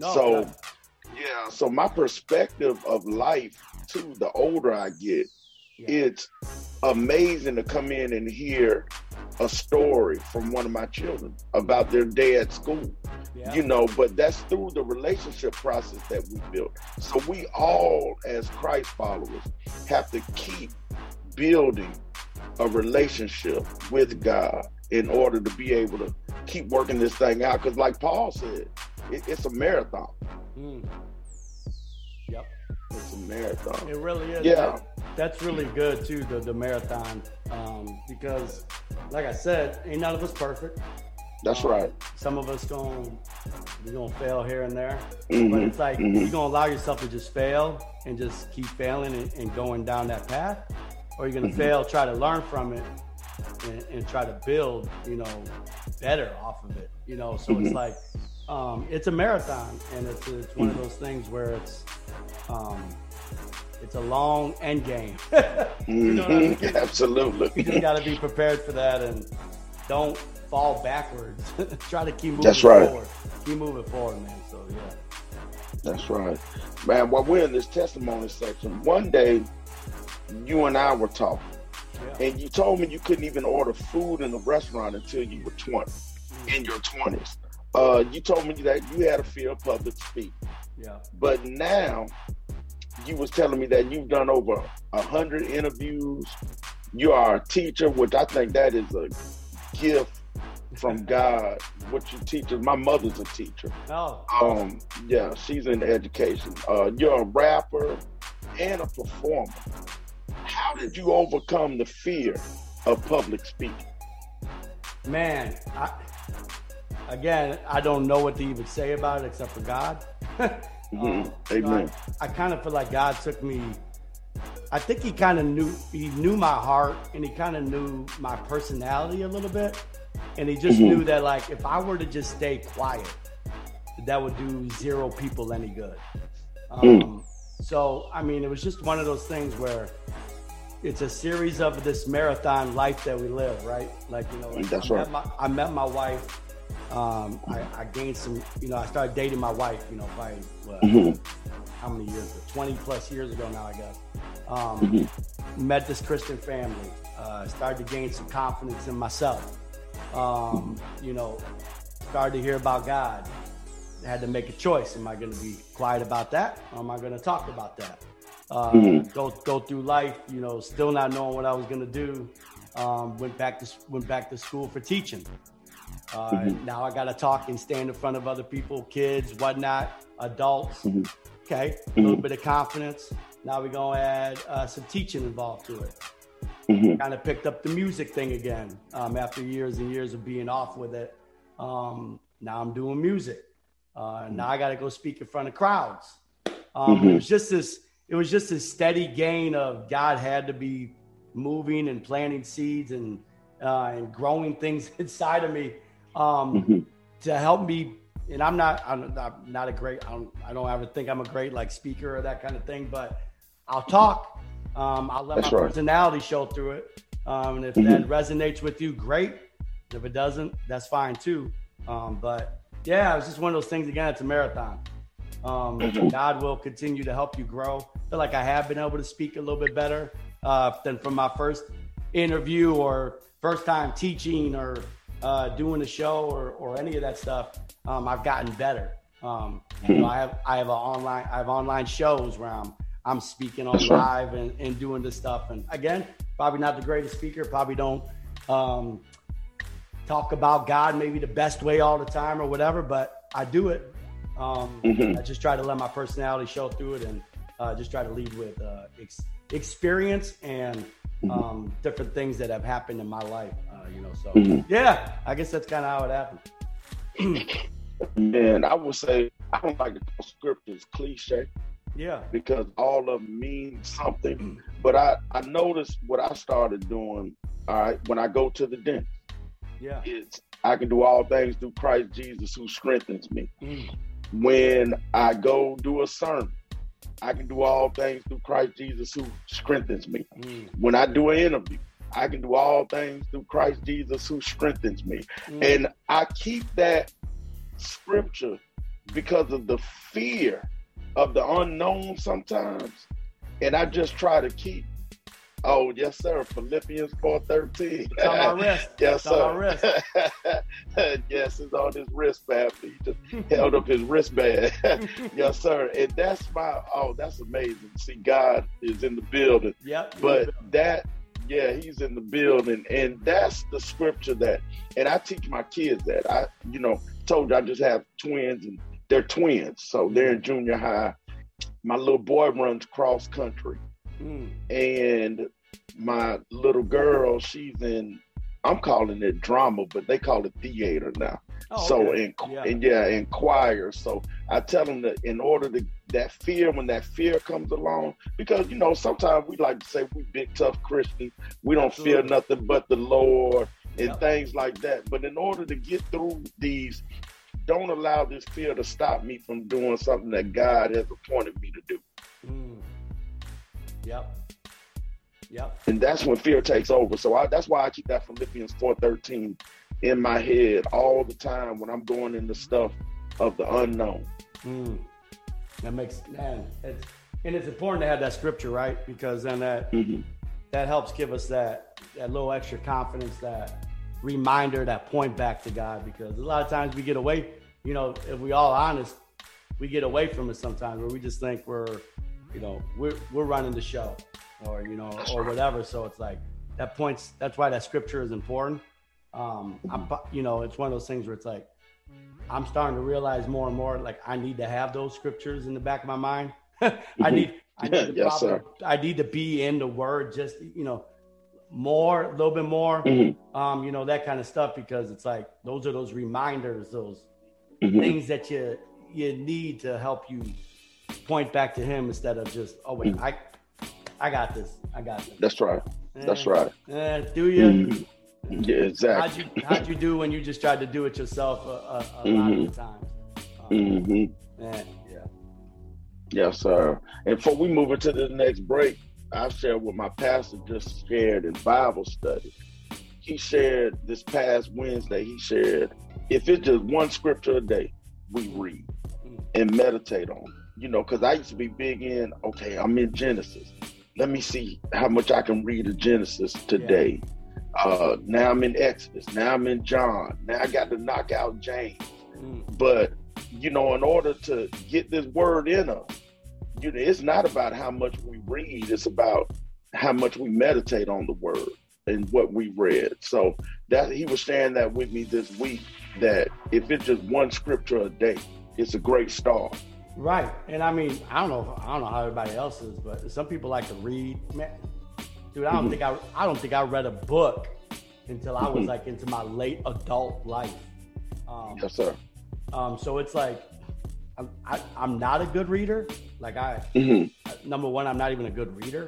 So my perspective of life too, the older I get, it's amazing to come in and hear a story from one of my children about their day at school. You know, but that's through the relationship process that we built. So we all, as Christ followers, have to keep building a relationship with God in order to be able to keep working this thing out. Because like Paul said, it's a marathon. It's a marathon. It really is. That's really good too, the marathon. Because like I said, ain't none of us perfect. That's right. Some of us we're gonna fail here and there. But it's like you're gonna allow yourself to just fail and just keep failing and going down that path, or you're gonna fail, try to learn from it and try to build, you know, better off of it. You know, so it's like it's a marathon, and it's one of those things where it's a long end game. You know what I mean? Absolutely. You just got to be prepared for that and don't fall backwards. Try to keep moving That's right. forward. Keep moving forward, man. So, yeah. That's right. Man, while we're in this testimony section, one day you and I were talking, and you told me you couldn't even order food in a restaurant until you were 20, in your 20s. You told me that you had a fear of public speaking. Yeah. But now you was telling me that you've done over 100 interviews. You are a teacher, which I think that is a gift from God. What you teach. My mother's a teacher. Oh. Yeah, she's in education. You're a rapper and a performer. How did you overcome the fear of public speaking? Man, I don't know what to even say about it except for God. Amen. You know, I kind of feel like God took me. I think he kind of knew my heart, and he kind of knew my personality a little bit, and he just knew that, like, if I were to just stay quiet, that would do zero people any good. So, I mean, it was just one of those things where it's a series of this marathon life that we live, right? Like, you know, like That's I right. met my wife. I gained some, you know, I started dating my wife, you know, probably, how many years ago? 20 plus years ago now, I guess. Met this Christian family, started to gain some confidence in myself. You know, started to hear about God. I had to make a choice. Am I going to be quiet about that, or am I going to talk about that? Go through life, you know, still not knowing what I was going to do. Went back to school for teaching. Now I got to talk and stand in front of other people, kids, whatnot, adults. Okay, a little bit of confidence. Now we're going to add some teaching involved to it. Kind of picked up the music thing again after years and years of being off with it. Now I'm doing music. Now I got to go speak in front of crowds. It was just this steady gain of God had to be moving and planting seeds and growing things inside of me to help me. And I'm not a great, I don't ever think I'm a great like speaker or that kind of thing, but I'll talk. I'll let my personality show through it. And if that resonates with you, great. If it doesn't, that's fine too. But yeah, it was just one of those things. Again, it's a marathon. God will continue to help you grow. I feel like I have been able to speak a little bit better than from my first interview or first time teaching or doing a show or any of that stuff. I've gotten better. You know, I have online shows where I'm speaking on live and doing this stuff. And again, probably not the greatest speaker. Probably don't talk about God maybe the best way all the time or whatever, but I do it. I just try to let my personality show through it and just try to lead with experience and different things that have happened in my life, you know. So yeah, I guess that's kind of how it happened. And I would say I don't like to call scriptures cliche. Yeah. Because all of them mean something. But I noticed what I started doing, all right, when I go to the dentist. Yeah. It's I can do all things through Christ Jesus who strengthens me. When I go do a sermon, I can do all things through Christ Jesus who strengthens me. When I do an interview, I can do all things through Christ Jesus who strengthens me. And I keep that scripture because of the fear of the unknown sometimes. And I just try to keep, oh, yes, sir, Philippians 4:13. It's on my wrist. Yes, it's on my wrist. Yes, it's on his wristband. He just held up his wristband. Yes, sir. And that's that's amazing. See, God is in the building. Yep. But he's in the building. And that's the scripture and I teach my kids that. I told you I just have twins, and they're twins. So they're in junior high. My little boy runs cross country. And my little girl, she's in, I'm calling it drama, but they call it theater now. So in choir. So I tell them that in order to when that fear comes along, because sometimes we like to say we big tough Christians, we don't fear nothing but the Lord and things like that. But in order to get through these, don't allow this fear to stop me from doing something that God has appointed me to do. Yep. And that's when fear takes over. So that's why I keep that Philippians 4:13 in my head all the time when I'm going into stuff of the unknown. That makes, man, it's important to have that scripture, right? Because then that helps give us that little extra confidence, that reminder, that point back to God. Because a lot of times we get away, if we all honest, we get away from it sometimes, where we just think we're running the show, or or whatever. So it's like that's why that scripture is important. It's one of those things where it's like, I'm starting to realize more and more, like, I need to have those scriptures in the back of my mind. I need to be in the word, just, a little bit more, that kind of stuff, because it's like, those are those reminders, those things that you need to help you point back to him, instead of just, oh wait, I got this. That's right. That's right. Do you? Yeah, exactly. How'd you do when you just tried to do it yourself a lot of the times? Yes, sir. And before we move into the next break, I shared what my pastor just shared in Bible study. He shared this past Wednesday, if it's just one scripture a day, we read and meditate on. Because I used to be big in, okay, I'm in Genesis. Let me see how much I can read of Genesis today. Yeah. Now I'm in Exodus. Now I'm in John. Now I got to knock out James. But, in order to get this word in us, it's not about how much we read. It's about how much we meditate on the word and what we read. So that he was sharing that with me this week, that if it's just one scripture a day, it's a great start. Right. And I mean, I don't know how everybody else is, but some people like to read. Man, dude, I don't think I read a book until I was like into my late adult life. Yes, sir. So it's like, I'm not a good reader. Like number one, I'm not even a good reader.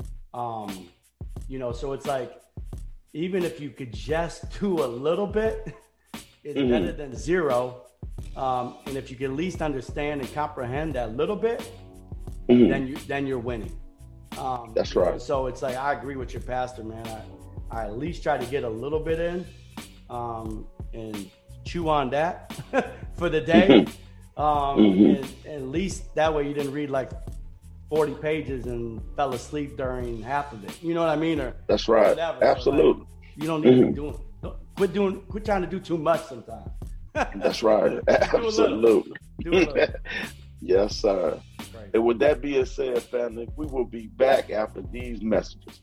So it's like, even if you could just do a little bit, it's better than zero. And if you can at least understand and comprehend that little bit, then you're winning. That's right. So it's like, I agree with your pastor, man. I at least try to get a little bit in, and chew on that for the day. And at least that way you didn't read like 40 pages and fell asleep during half of it. You know what I mean? Or that's right. Whatever. Absolutely. Like, you don't need to be quit trying to do too much sometimes. That's right. Absolutely. Yes, sir. Right. And with that being said, family, we will be back after these messages.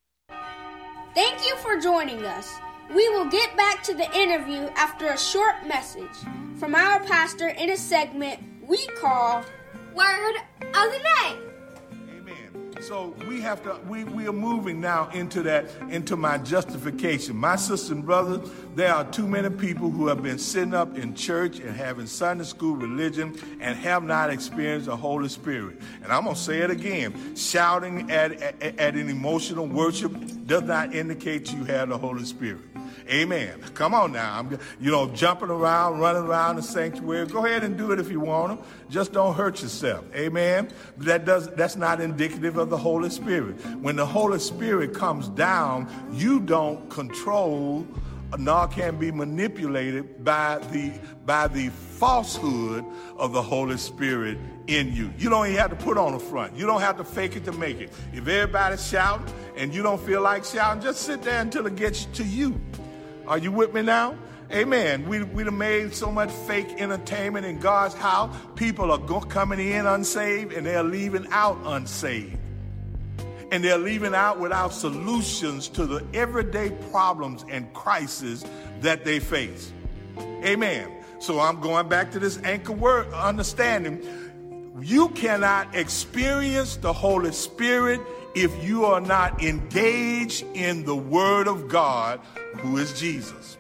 Thank you for joining us. We will get back to the interview after a short message from our pastor in a segment we call Word of the Day. Amen. So we are moving now into my justification. My sisters and brothers, there are too many people who have been sitting up in church and having Sunday school religion and have not experienced the Holy Spirit. And I'm going to say it again. Shouting at an emotional worship does not indicate you have the Holy Spirit. Amen. Come on now. I'm, jumping around, running around the sanctuary. Go ahead and do it if you want to. Just don't hurt yourself. Amen. That's not indicative of the Holy Spirit. When the Holy Spirit comes down, you don't control nor can be manipulated by the falsehood of the Holy Spirit in you. You don't even have to put on a front. You don't have to fake it to make it. If everybody's shouting and you don't feel like shouting, just sit there until it gets to you. Are you with me now? Amen. We've made so much fake entertainment in God's house. People are coming in unsaved and they're leaving out unsaved. And they're leaving out without solutions to the everyday problems and crises that they face. Amen. So I'm going back to this anchor word, understanding. You cannot experience the Holy Spirit if you are not engaged in the Word of God, who is Jesus.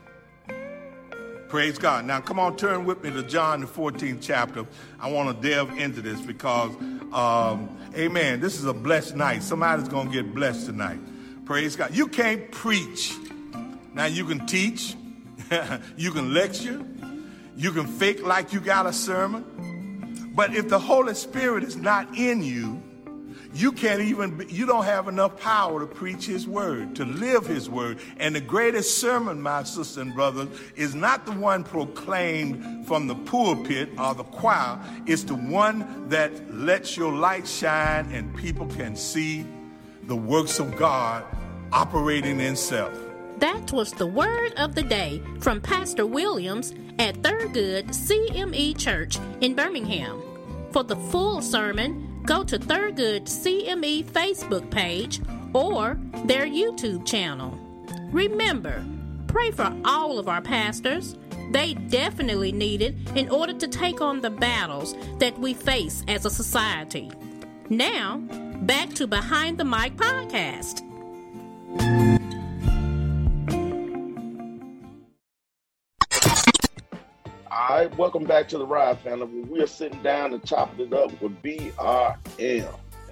Praise God. Now, come on, turn with me to John, the 14th chapter. I want to delve into this because, amen, this is a blessed night. Somebody's going to get blessed tonight. Praise God. You can't preach. Now, you can teach. You can lecture. You can fake like you got a sermon. But if the Holy Spirit is not in you, you don't have enough power to preach his word, to live his word. And the greatest sermon, my sisters and brothers, is not the one proclaimed from the pulpit or the choir. It's the one that lets your light shine and people can see the works of God operating in self. That was the word of the day from Pastor Williams at Thurgood CME Church in Birmingham. For the full sermon, go to Thurgood CME Facebook page or their YouTube channel. Remember, pray for all of our pastors. They definitely need it in order to take on the battles that we face as a society. Now, back to Behind the Mic podcast. All right, welcome back to the Ride family. We are sitting down and chopping it up with BRM. Hey.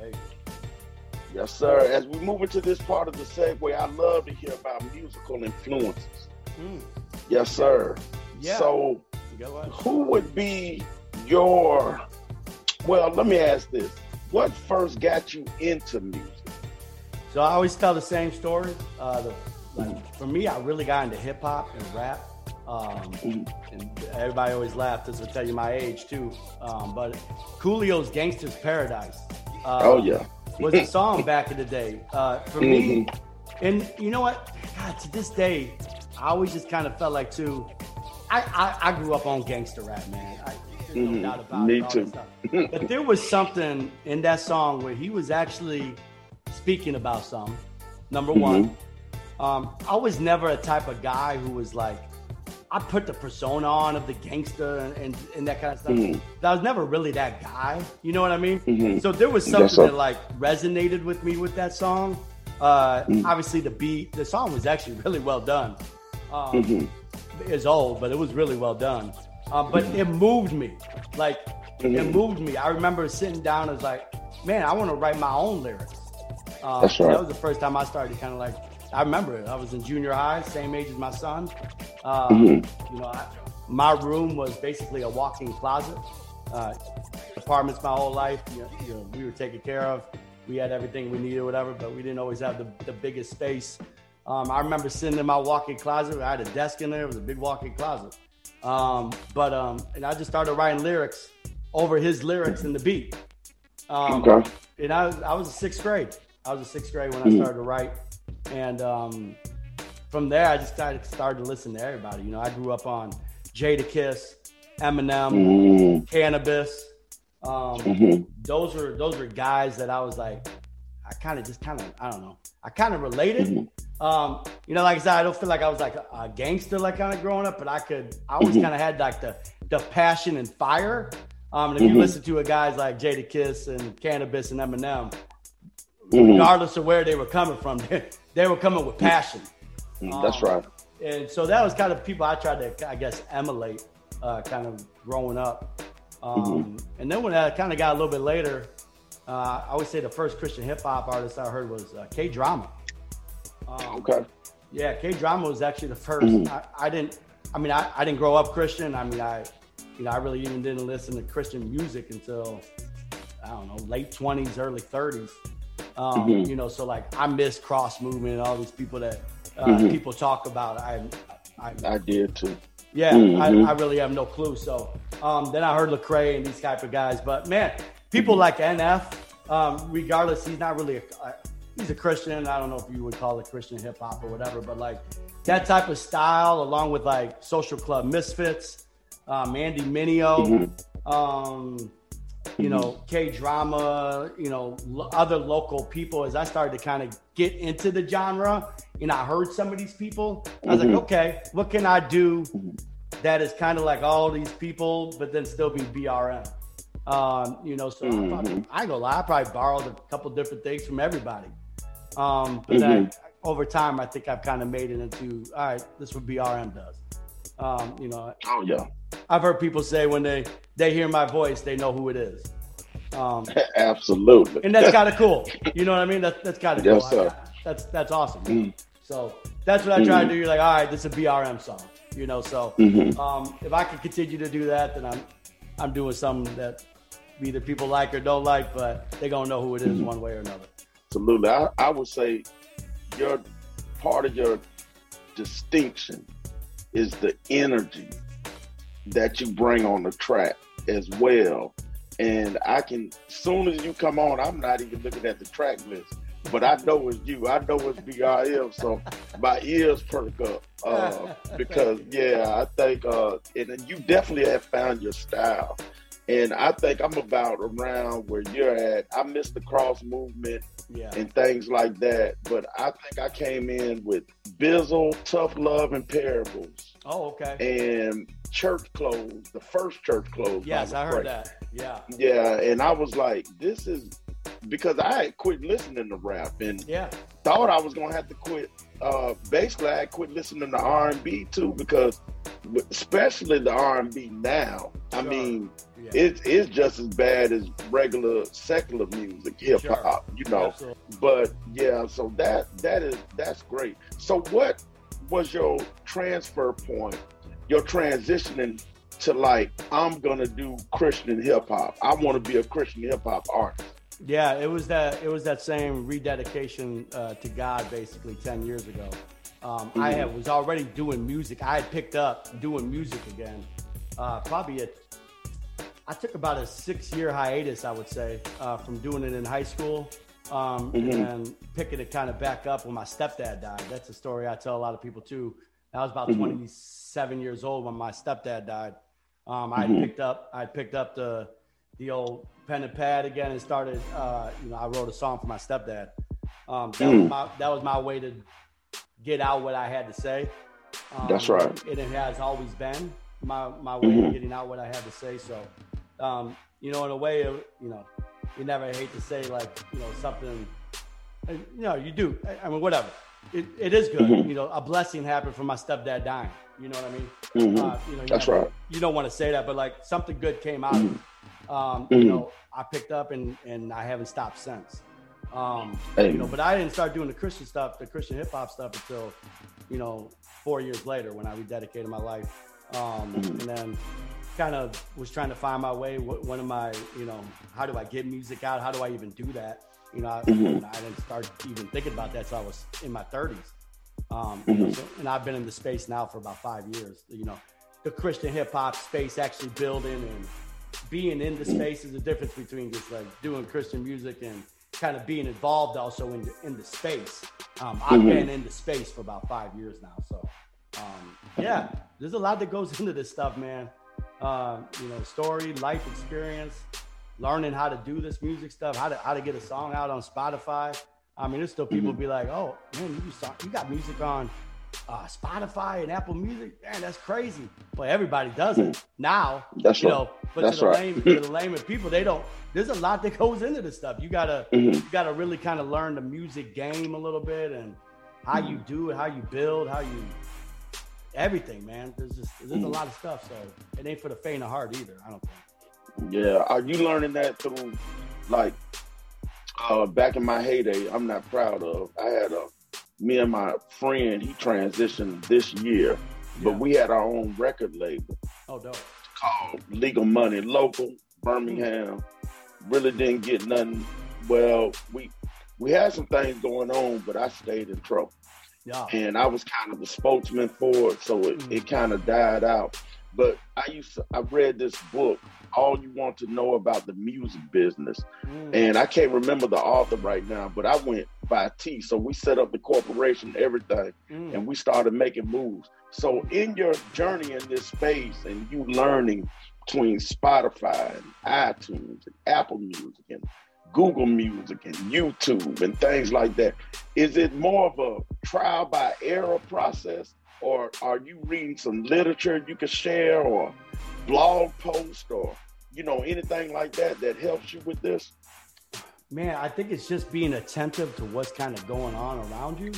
Yes, sir. As we move into this part of the segue, I love to hear about musical influences. Yes, sir. Yeah. So, who would be your, well, let me ask this. What first got you into music? So I always tell the same story. For me, I really got into hip hop and rap. And everybody always laughs. This will tell you my age too. But Coolio's "Gangsta's Paradise" was a song back in the day for me. And you know what? God, to this day, I always just kind of felt like too. I grew up on gangster rap, man. There's no doubt about me it. too. But there was something in that song where he was actually speaking about something. Number one, I was never a type of guy who was like, I put the persona on of the gangster and that kind of stuff. I was never really that guy. You know what I mean? So there was something that like resonated with me with that song. Obviously the beat, the song was actually really well done. It's old, but it was really well done. But it moved me. Like, it moved me. I remember sitting down and was like, man, I want to write my own lyrics. That was the first time I started kind of like, I remember it. I was in junior high, same age as my son. You know, my room was basically a walk-in closet. Apartments my whole life, you know, we were taken care of. We had everything we needed or whatever, but we didn't always have the biggest space. I remember sitting in my walk-in closet. I had a desk in there. It was a big walk-in closet. And I just started writing lyrics over his lyrics and the beat. And I was in sixth grade. I was in sixth grade when I started to write. And from there, I just started to listen to everybody. You know, I grew up on Jadakiss, Eminem, Cannabis. Those were guys that I was like, I kind of related. You know, like I said, I don't feel like I was like a gangster, like kind of growing up, but I always kind of had like the passion and fire. And if you listen to guys like Jadakiss and Cannabis and Eminem, regardless of where they were coming from, they were coming with passion. That's right. And so that was kind of people I tried to, I guess, emulate kind of growing up. And then when I kind of got a little bit later, I would say the first Christian hip hop artist I heard was K-Drama. Yeah, K-Drama was actually the first. I didn't grow up Christian. I mean, I really even didn't listen to Christian music until, I don't know, late 20s, early 30s. You know, so like I miss Cross Movement and all these people that people talk about. I did too. Yeah, I really have no clue. So then I heard Lecrae and these type of guys. But man, people like NF, regardless, he's not really he's a Christian. I don't know if you would call it Christian hip hop or whatever, but like that type of style, along with like Social Club Misfits, Andy Mineo, you know, K-Drama, you know, other local people. As I started to kind of get into the genre, and I heard some of these people, I was like, okay, what can I do that is kind of like all these people, but then still be BRM? You know, so I ain't gonna lie, I probably borrowed a couple different things from everybody. But then over time, I think I've kind of made it into, all right, this is what BRM does. You know, I've heard people say when they hear my voice, they know who it is. Absolutely. And that's kind of cool. You know what I mean? That's kind of cool. Yes, sir. That's awesome. So that's what I try to do. You're like, all right, this is a BRM song. You know, so if I can continue to do that, then I'm doing something that either people like or don't like, but they're going to know who it is one way or another. Absolutely. I would say part of your distinction is the energy that you bring on the track as well. And as soon as you come on, I'm not even looking at the track list, but I know it's you. I know it's BRM, so my ears perk up because, I think, and you definitely have found your style. And I think I'm about around where you're at. I miss the cross movement and things like that, but I think I came in with Bizzle, Tough Love, and Parables. Oh, okay. And Church Clothes, the first Church Clothes. Yes, I heard that. Yeah. Yeah, and I was like, this is because I had quit listening to rap and thought I was gonna have to quit. Basically, I quit listening to R&B too, because especially the R&B now. I mean, it's just as bad as regular secular music, hip hop, Absolutely. But so that's great. So what was your transfer point? Your transitioning to like, I'm gonna do Christian hip hop. I want to be a Christian hip hop artist. Yeah, it was that same rededication to God basically 10 years ago. I was already doing music. I had picked up doing music again. I took about a 6-year hiatus, I would say, from doing it in high school, and picking it kind of back up when my stepdad died. That's a story I tell a lot of people too. I was about 27 years old when my stepdad died. I picked up the old pen and pad again and started, I wrote a song for my stepdad. That was my way to get out what I had to say. That's right. And it has always been my way of getting out what I had to say. So, in a way, you never hate to say like, something, you do. I mean, whatever. It is good. A blessing happened from my stepdad dying. You know what I mean? That's right. You don't want to say that, but like something good came out of it. I picked up and I haven't stopped since. But I didn't start doing the Christian stuff, the Christian hip hop stuff until, 4 years later when I rededicated my life. And then kind of was trying to find my way. What am I, how do I get music out? How do I even do that? I didn't start even thinking about that until I was in my 30s. And I've been in the space now for about 5 years. The Christian hip hop space actually building and being in the space is the difference between just like doing Christian music and kind of being involved also in the space. I've been in the space for about 5 years now. So, there's a lot that goes into this stuff, man. Story, life experience, learning how to do this music stuff, how to get a song out on Spotify. I mean, there's still people be like, oh, man, you got music on Spotify and Apple Music? Man, that's crazy. Well, everybody does it now. That's right. But that's to the layman people, there's a lot that goes into this stuff. You gotta really kind of learn the music game a little bit and how you do it, how you build, everything, man. There's a lot of stuff. So it ain't for the faint of heart either, I don't think. Yeah. Are you learning that through, like, back in my heyday, I'm not proud of, I had me and my friend, he transitioned this year, but we had our own record label. Oh, dope. Called Legal Money, local, Birmingham. Really didn't get nothing. Well, we had some things going on, but I stayed in trouble. Yeah. And I was kind of the spokesman for it, so it kind of died out. But I read this book, All You Want to Know About the Music Business. And I can't remember the author right now, but I went by T. So we set up the corporation, everything, and we started making moves. So in your journey in this space and you learning between Spotify and iTunes and Apple Music and Google Music and YouTube and things like that, is it more of a trial by error process? Or are you reading some literature you can share or blog post or, anything like that helps you with this? Man, I think it's just being attentive to what's kind of going on around you.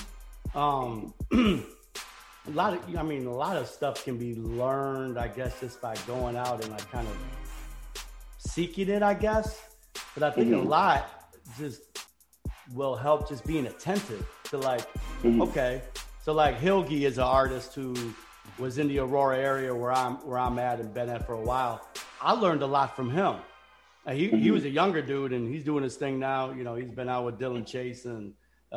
A lot of stuff can be learned, I guess, just by going out and like kind of seeking it, I guess. But I think a lot just will help just being attentive to like, okay. So like Hilgi is an artist who was in the Aurora area where I'm at and been at for a while. I learned a lot from him. He was a younger dude, and he's doing his thing now. You know, he's been out with Dylan Chase, and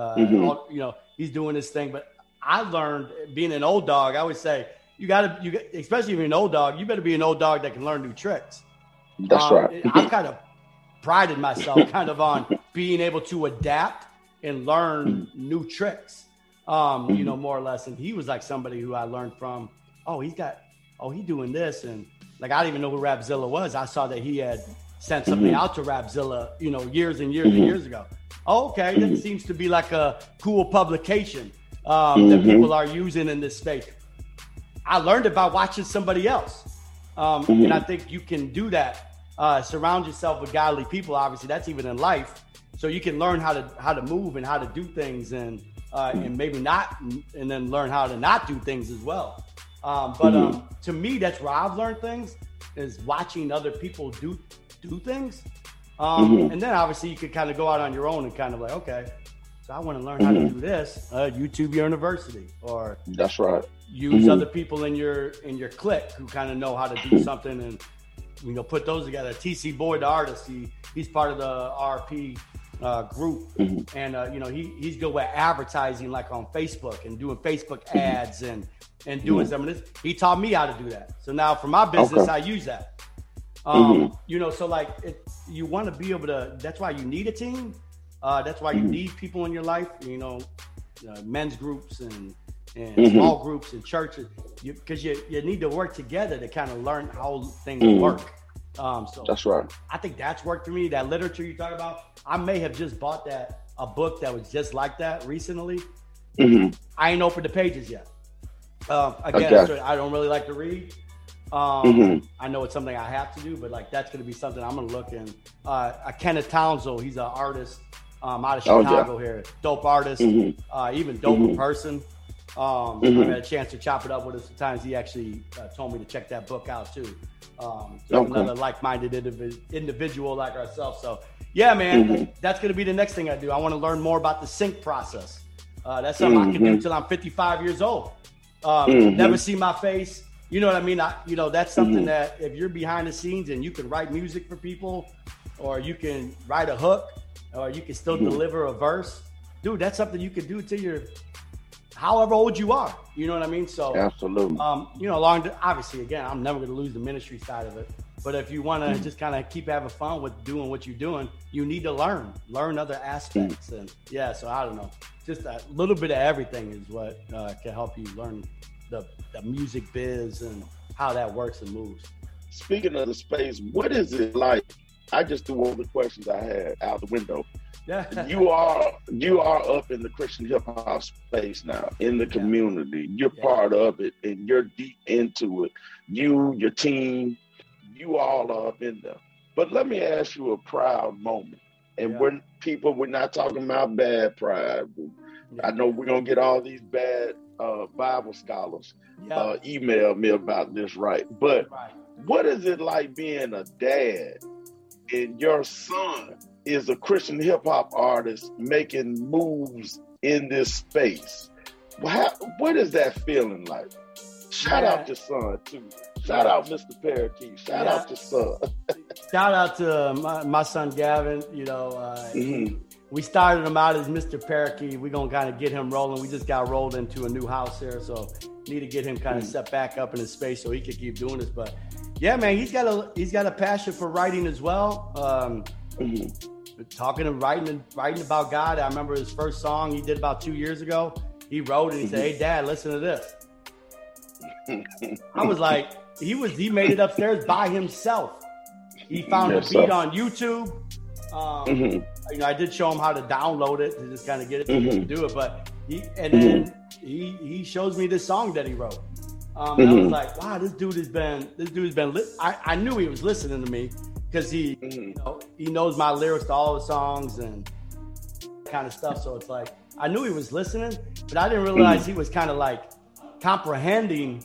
he's doing his thing. But I learned, being an old dog, I always say especially if you're an old dog, you better be an old dog that can learn new tricks. That's right. I've kind of prided myself kind of on being able to adapt and learn new tricks, more or less. And he was like somebody who I learned from. He's doing this, and like I didn't even know who Rapzilla was. I saw that he had sent something out to Rapzilla, years and years and years ago. Okay, that seems to be like a cool publication that people are using in this space. I learned it by watching somebody else, and I think you can do that. Surround yourself with godly people. Obviously, that's even in life, so you can learn how to move and how to do things, and maybe not, and then learn how to not do things as well. But to me, that's where I've learned things, is watching other people do things. And then obviously you could kind of go out on your own and kind of like, okay, so I want to learn how to do this. YouTube University, or that's right. Use other people in your clique who kind of know how to do something, and put those together. TC Boyd, the artist, he's part of the RP group, and he's good with advertising, like on Facebook and doing Facebook ads and doing some of this. He taught me how to do that. So now for my business, I use that. So like you want to be able to. That's why you need a team. That's why you need people in your life. Men's groups and small groups and churches, because you need to work together to kind of learn how things work. So that's right. I think that's worked for me. That literature you talk about, I may have just bought a book that was just like that recently. I ain't opened the pages yet. Again, I don't really like to read. I know it's something I have to do, but like that's going to be something I'm going to look in. Kenneth Townsend, he's an artist out of Chicago here. Dope artist, even dope person. I've had a chance to chop it up with him sometimes. He actually told me to check that book out too. Another like-minded individual like ourselves. So yeah, man, that's going to be the next thing I do. I want to learn more about the sync process. That's something I can do till I'm 55 years old. Never see my face. You know what I mean? That's something that if you're behind the scenes and you can write music for people, or you can write a hook, or you can still deliver a verse, dude, that's something you can do till you're however old you are. You know what I mean? So absolutely. Obviously, again, I'm never going to lose the ministry side of it. But if you want to just kind of keep having fun with doing what you're doing, you need to learn other aspects. And yeah, so I don't know, just a little bit of everything is what can help you learn the music biz and how that works and moves. Speaking of the space, what is it like? I just threw all the questions I had out the window. Yeah. You are up in the Christian hip hop space now, in the community. You're part of it, and you're deep into it. You, your team, you all are up in there. But let me ask you a proud moment. And we're not talking about bad pride. I know we're going to get all these bad Bible scholars email me about this, right? But what is it like being a dad and your son is a Christian hip hop artist making moves in this space? What is that feeling like? Shout out to son too. Shout out Mr. Parakeet. Shout out to son. Shout out to my son Gavin. We started him out as Mr. Parakeet. We're gonna kind of get him rolling. We just got rolled into a new house here, so need to get him kind of set back up in his space so he can keep doing this. But yeah, man, he's got a passion for writing as well. Talking and writing about God. I remember his first song he did about 2 years ago. He wrote it and he said, "Hey Dad, listen to this." I was like, he made it upstairs by himself. He found a beat on YouTube. I did show him how to download it to just kind of get it to do it. But he shows me this song that he wrote. And I was like, wow, this dude has been I knew he was listening to me because he knows my lyrics to all the songs and kind of stuff. So it's like, I knew he was listening, but I didn't realize he was kind of like comprehending,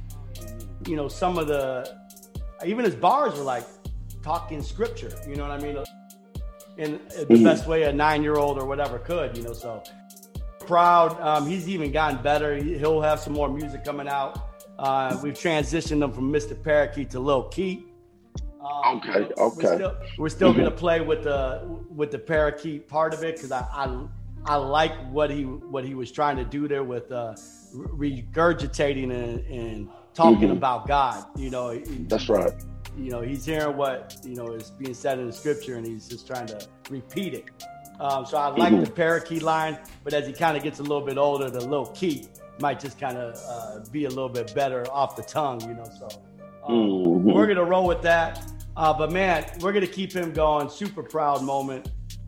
some of even his bars were like talking scripture, you know what I mean? In the best way a 9-year-old or whatever could, so proud. He's even gotten better. He'll have some more music coming out. We've transitioned him from Mr. Parakeet to Lil Keat. Okay. We're still gonna play with the parakeet part of it because I like what he was trying to do there with regurgitating and talking about God. That's right. He's hearing what is being said in the scripture, and he's just trying to repeat it. So I like the parakeet line, but as he kind of gets a little bit older, the little key might just kind of be a little bit better off the tongue. So we're gonna roll with that. But man, we're gonna keep him going. Super proud moment.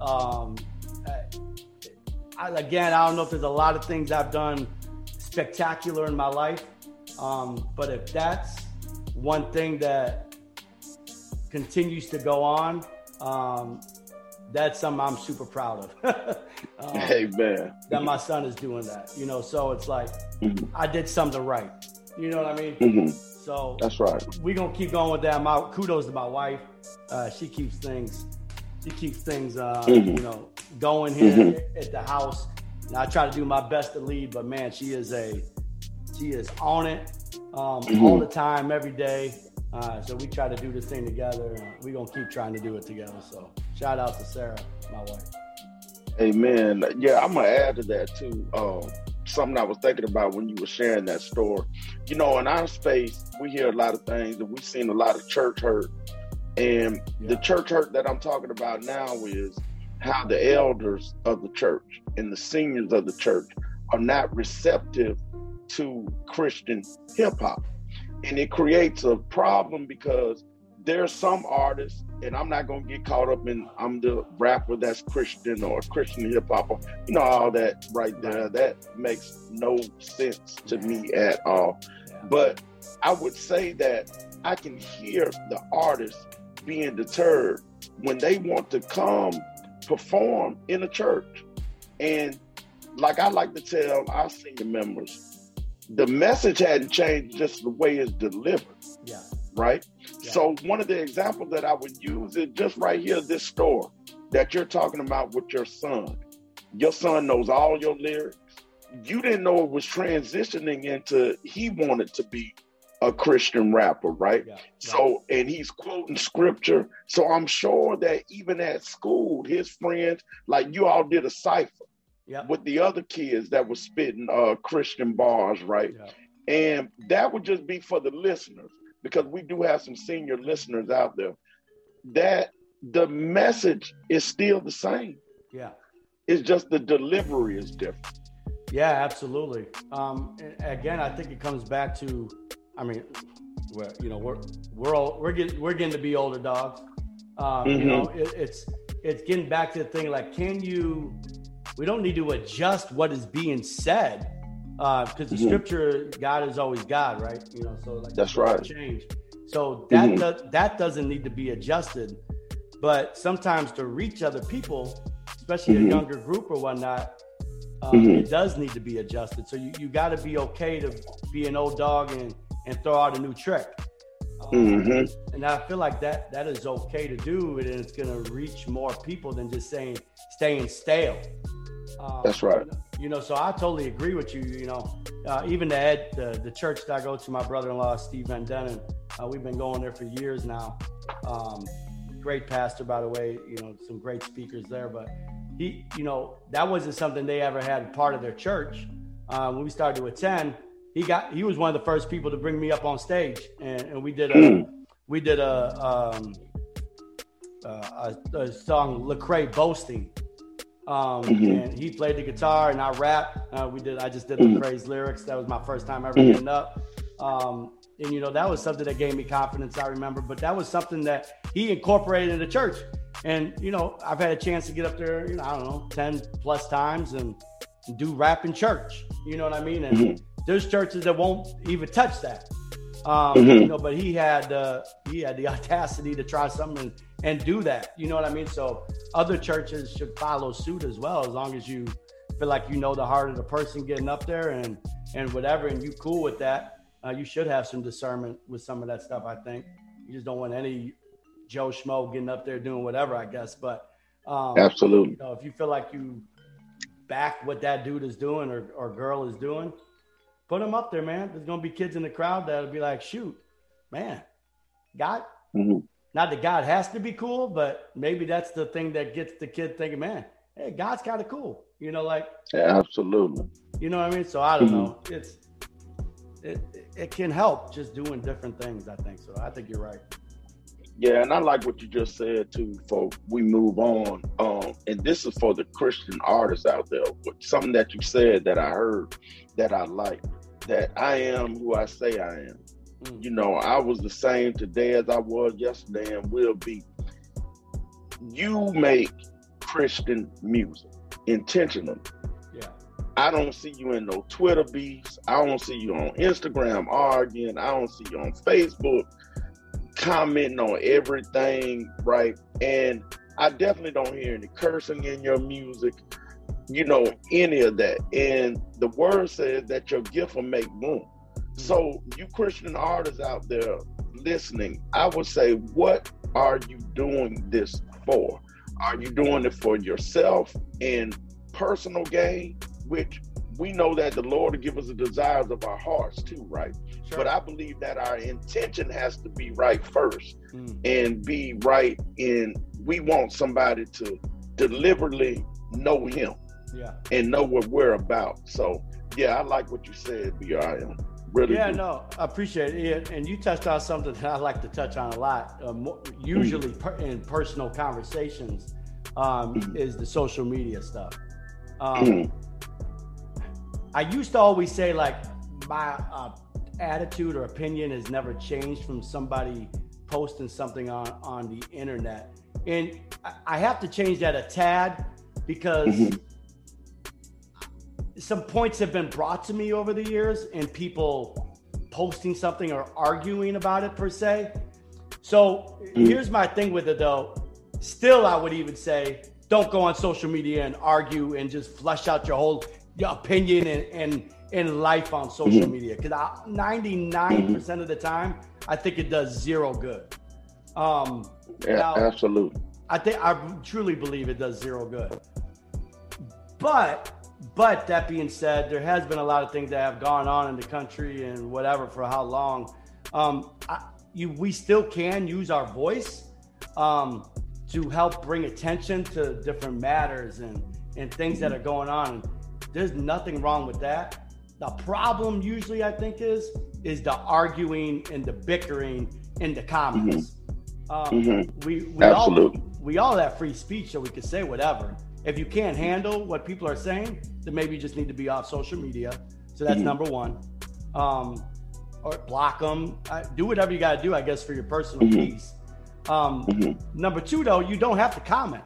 I don't know if there's a lot of things I've done spectacular in my life, but if that's one thing that continues to go on, that's something I'm super proud of. Amen. That my son is doing that, so it's like I did something right. You know what I mean? So that's right. We're gonna keep going with that. Kudos to my wife. She keeps things going here at the house. And I try to do my best to lead, but man, she is on it all the time, every day. So we try to do this thing together, and we're gonna keep trying to do it together. So shout out to Sarah, my wife. Amen. Yeah, I'm gonna add to that too. Something I was thinking about when you were sharing that story. In our space, we hear a lot of things, and we've seen a lot of church hurt. And the church hurt that I'm talking about now is how the elders of the church and the seniors of the church are not receptive to Christian hip hop. And it creates a problem because there's some artists, and I'm not going to get caught up in I'm the rapper that's Christian or Christian hip hop, all that right there. That makes no sense to me at all. But I would say that I can hear the artists being deterred when they want to come perform in a church. And like I like to tell our senior members, the message hadn't changed, just the way it's delivered. Yeah. Right? Yeah. So one of the examples that I would use is just right here, this story that you're talking about with your son. Your son knows all your lyrics. You didn't know it was transitioning into he wanted to be a Christian rapper, right? Yeah. So, and he's quoting scripture. So I'm sure that even at school, his friends, like you all did a cipher with the other kids that were spitting Christian bars, right? Yeah. And that would just be for the listeners, because we do have some senior listeners out there, that the message is still the same. Yeah. It's just the delivery is different. Yeah, absolutely. Again, I think it comes back to, we're getting to be older dogs. It's getting back to the thing like, we don't need to adjust what is being said, because the scripture, God is always God, right? So like that's right. Change. So that doesn't need to be adjusted, but sometimes to reach other people, especially a younger group or whatnot, it does need to be adjusted. So you got to be okay to be an old dog and throw out a new trick. And I feel like that is okay to do, and it's going to reach more people than just staying stale. That's right. So I totally agree with you. Even the church that I go to, my brother-in-law, Steve Van Dennen, we've been going there for years now. Great pastor, by the way, some great speakers there, but he, that wasn't something they ever had part of their church. When we started to attend, he was one of the first people to bring me up on stage, and we did a song, Lecrae Boasting. And he played the guitar and I rapped. I just did Lecrae's lyrics. That was my first time ever getting up. And that was something that gave me confidence, I remember. But that was something that he incorporated in the church. And, I've had a chance to get up there, 10 plus times and do rap in church. You know what I mean? And there's churches that won't even touch that. But he had the audacity to try something and do that. You know what I mean? So other churches should follow suit as well, as long as you feel like the heart of the person getting up there and whatever, and you cool with that. You should have some discernment with some of that stuff, I think. You just don't want any Joe Schmo getting up there doing whatever, I guess. But absolutely, if you feel like you back what that dude is doing or girl is doing, put them up there, man. There's gonna be kids in the crowd that'll be like, shoot, man, God, Not that God has to be cool, but maybe that's the thing that gets the kid thinking, man, hey, God's kind of cool. You know, like. Yeah, absolutely. You know what I mean? So I don't know. It can help just doing different things, I think. So I think you're right. Yeah, and I like what you just said too. Before we move on, and this is for the Christian artists out there. Something that you said that I heard that I like, that I am who I say I am. You know, I was the same today as I was yesterday and will be. You make Christian music intentionally. Yeah. I don't see you in no Twitter beefs. I don't see you on Instagram arguing. I don't see you on Facebook commenting on everything, right? And I definitely don't hear any cursing in your music, you know, any of that. And the word says that your gift will make room. So you Christian artists out there listening, I would say, what are you doing this for? Are you doing it for yourself and personal gain, which we know that the Lord will give us the desires of our hearts too, right? Sure. But I believe that our intention has to be right first and be right in, we want somebody to deliberately know him and know what we're about. So yeah, I like what you said, B.R.M. Really yeah, do. no, I appreciate it. And you touched on something that I like to touch on a lot, usually in personal conversations, is the social media stuff. I used to always say, like, my attitude or opinion has never changed from somebody posting something on the internet. And I have to change that a tad because some points have been brought to me over the years and people posting something or arguing about it per se. So here's my thing with it though. Still, I would even say, don't go on social media and argue and just flesh out your opinion and life on social media. Because 99% of the time, I think it does zero good. Now, absolutely. I truly believe it does zero good. But that being said, there has been a lot of things that have gone on in the country and whatever for how long. We still can use our voice to help bring attention to different matters and things that are going on. There's nothing wrong with that. The problem usually, I think, is the arguing and the bickering in the comments. We all have free speech, so we can say whatever. If you can't handle what people are saying, then maybe you just need to be off social media. So that's number one. Or block them. Do whatever you got to do, I guess, for your personal peace. Number two, though, you don't have to comment.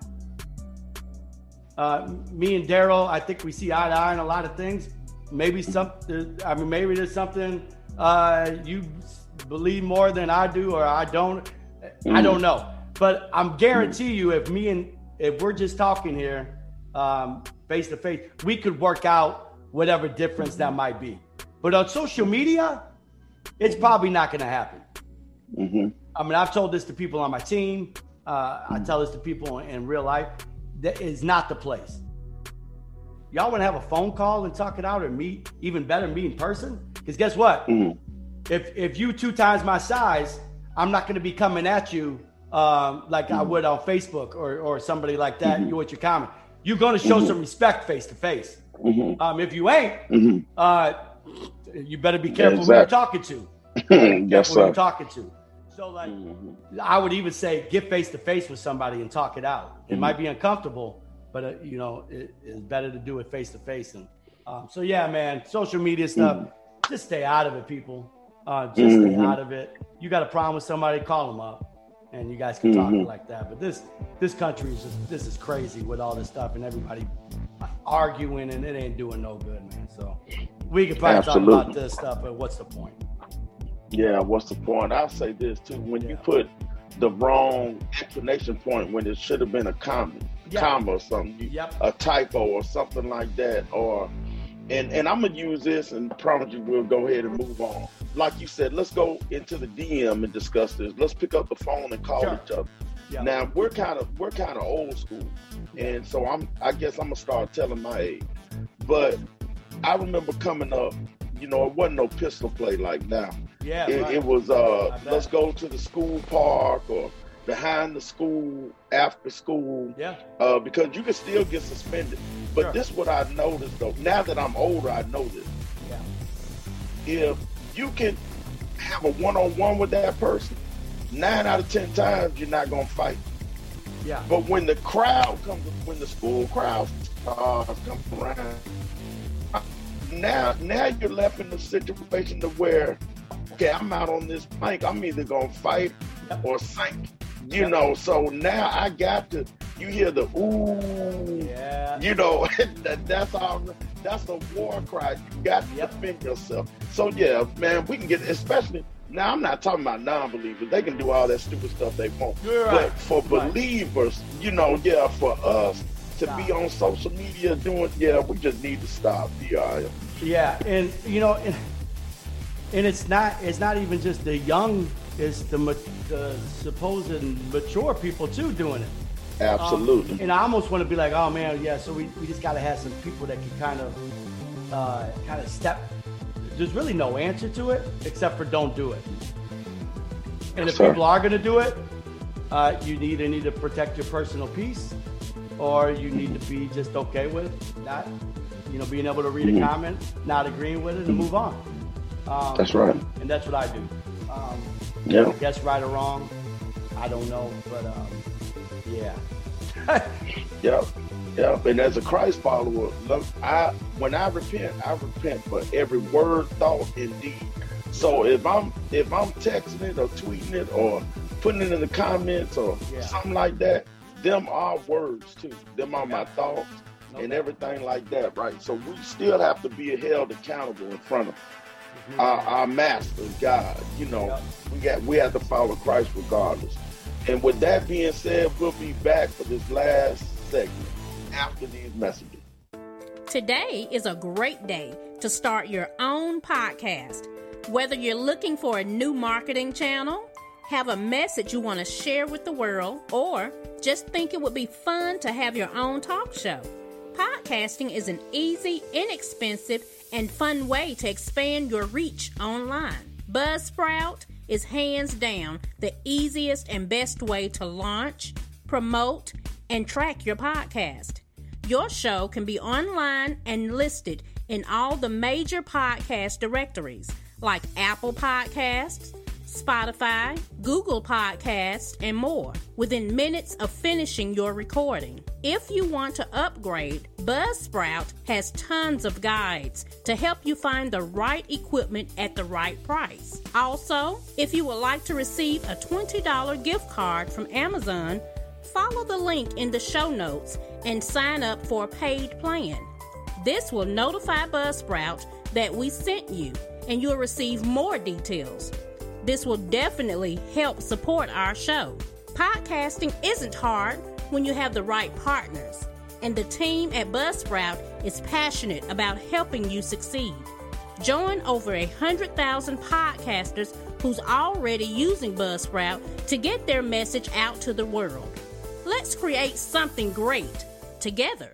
Me and Daryl, I think we see eye to eye on a lot of things. Maybe there's something you believe more than I do, or I don't. I don't know. But I'm guarantee you, if we're just talking here, face to face, we could work out whatever difference that might be. But on social media, it's probably not going to happen. I mean, I've told this to people on my team. I tell this to people in real life. That is not the place. Y'all want to have a phone call and talk it out, or meet, even better, meet in person? Because guess what? If you 2 times my size, I'm not going to be coming at you like I would on Facebook or somebody like that. You with your comment, you're going to show some respect face to face. If you ain't, you better be careful who you're talking to. Yes, sir. Who you're talking to. So, like, I would even say get face to face with somebody and talk it out. It might be uncomfortable, but it's better to do it face to face. And so, yeah, man, social media stuff, just stay out of it, people. Just stay out of it. You got a problem with somebody, call them up, and you guys can talk like that. But this country is this is crazy with all this stuff and everybody arguing, and it ain't doing no good, man. So we could probably talk about this stuff, but what's the point? Yeah, what's the point? I'll say this too. When you put the wrong explanation point when it should have been a comma or something, a typo or something like that, and I'm gonna use this and promise you we'll go ahead and move on. Like you said, let's go into the DM and discuss this. Let's pick up the phone and call each other. Now we're kind of old school, and so I guess I'm gonna start telling my age. But I remember coming up, it wasn't no pistol play like now. It was let's go to the school park, or behind the school, after school. Yeah. Because you can still get suspended. But Sure. this is what I noticed, though. Now that I'm older, I know this. Yeah. If you can have a one-on-one with that person, 9 out of 10 times you're not going to fight. Yeah. But when the school crowd comes around, now you're left in the situation to where, okay, I'm out on this plank. I'm either going to fight or sink. You know, so now I got to, you hear the ooh, you know, that's a war cry. You got to defend yourself. So yeah, man, we can get, especially, now I'm not talking about non-believers. They can do all that stupid stuff they want. But for believers, you know, for us to be on social media doing, we just need to stop. Yeah, and you know, and it's not even just the young, it's the supposed mature people too doing it. Absolutely. And I almost want to be like, oh man, so we just got to have some people that can kind of step. There's really no answer to it except for don't do it. And if people are going to do it, you need to protect your personal peace, or you need to be just okay with not, being able to read a comment, not agreeing with it, and move on. That's right. And that's what I do. I guess right or wrong, I don't know, but Yeah. And as a Christ follower, look, when I repent for every word, thought, and deed. So if I'm texting it or tweeting it or putting it in the comments or something like that, them are words too. Them are my thoughts and everything like that, right? So we still have to be held accountable in front of our master, God. We have to follow Christ regardless. And with that being said, we'll be back for this last segment after these messages. Today is a great day to start your own podcast. Whether you're looking for a new marketing channel, have a message you want to share with the world, or just think it would be fun to have your own talk show, podcasting is an easy, inexpensive, and fun way to expand your reach online. Buzzsprout is hands down the easiest and best way to launch, promote, and track your podcast. Your show can be online and listed in all the major podcast directories like Apple Podcasts, Spotify, Google Podcasts, and more within minutes of finishing your recording. If you want to upgrade, Buzzsprout has tons of guides to help you find the right equipment at the right price. Also, if you would like to receive a $20 gift card from Amazon, follow the link in the show notes and sign up for a paid plan. This will notify Buzzsprout that we sent you, and you'll receive more details. This will definitely help support our show. Podcasting isn't hard when you have the right partners, and the team at Buzzsprout is passionate about helping you succeed. Join over 100,000 podcasters who's already using Buzzsprout to get their message out to the world. Let's create something great together.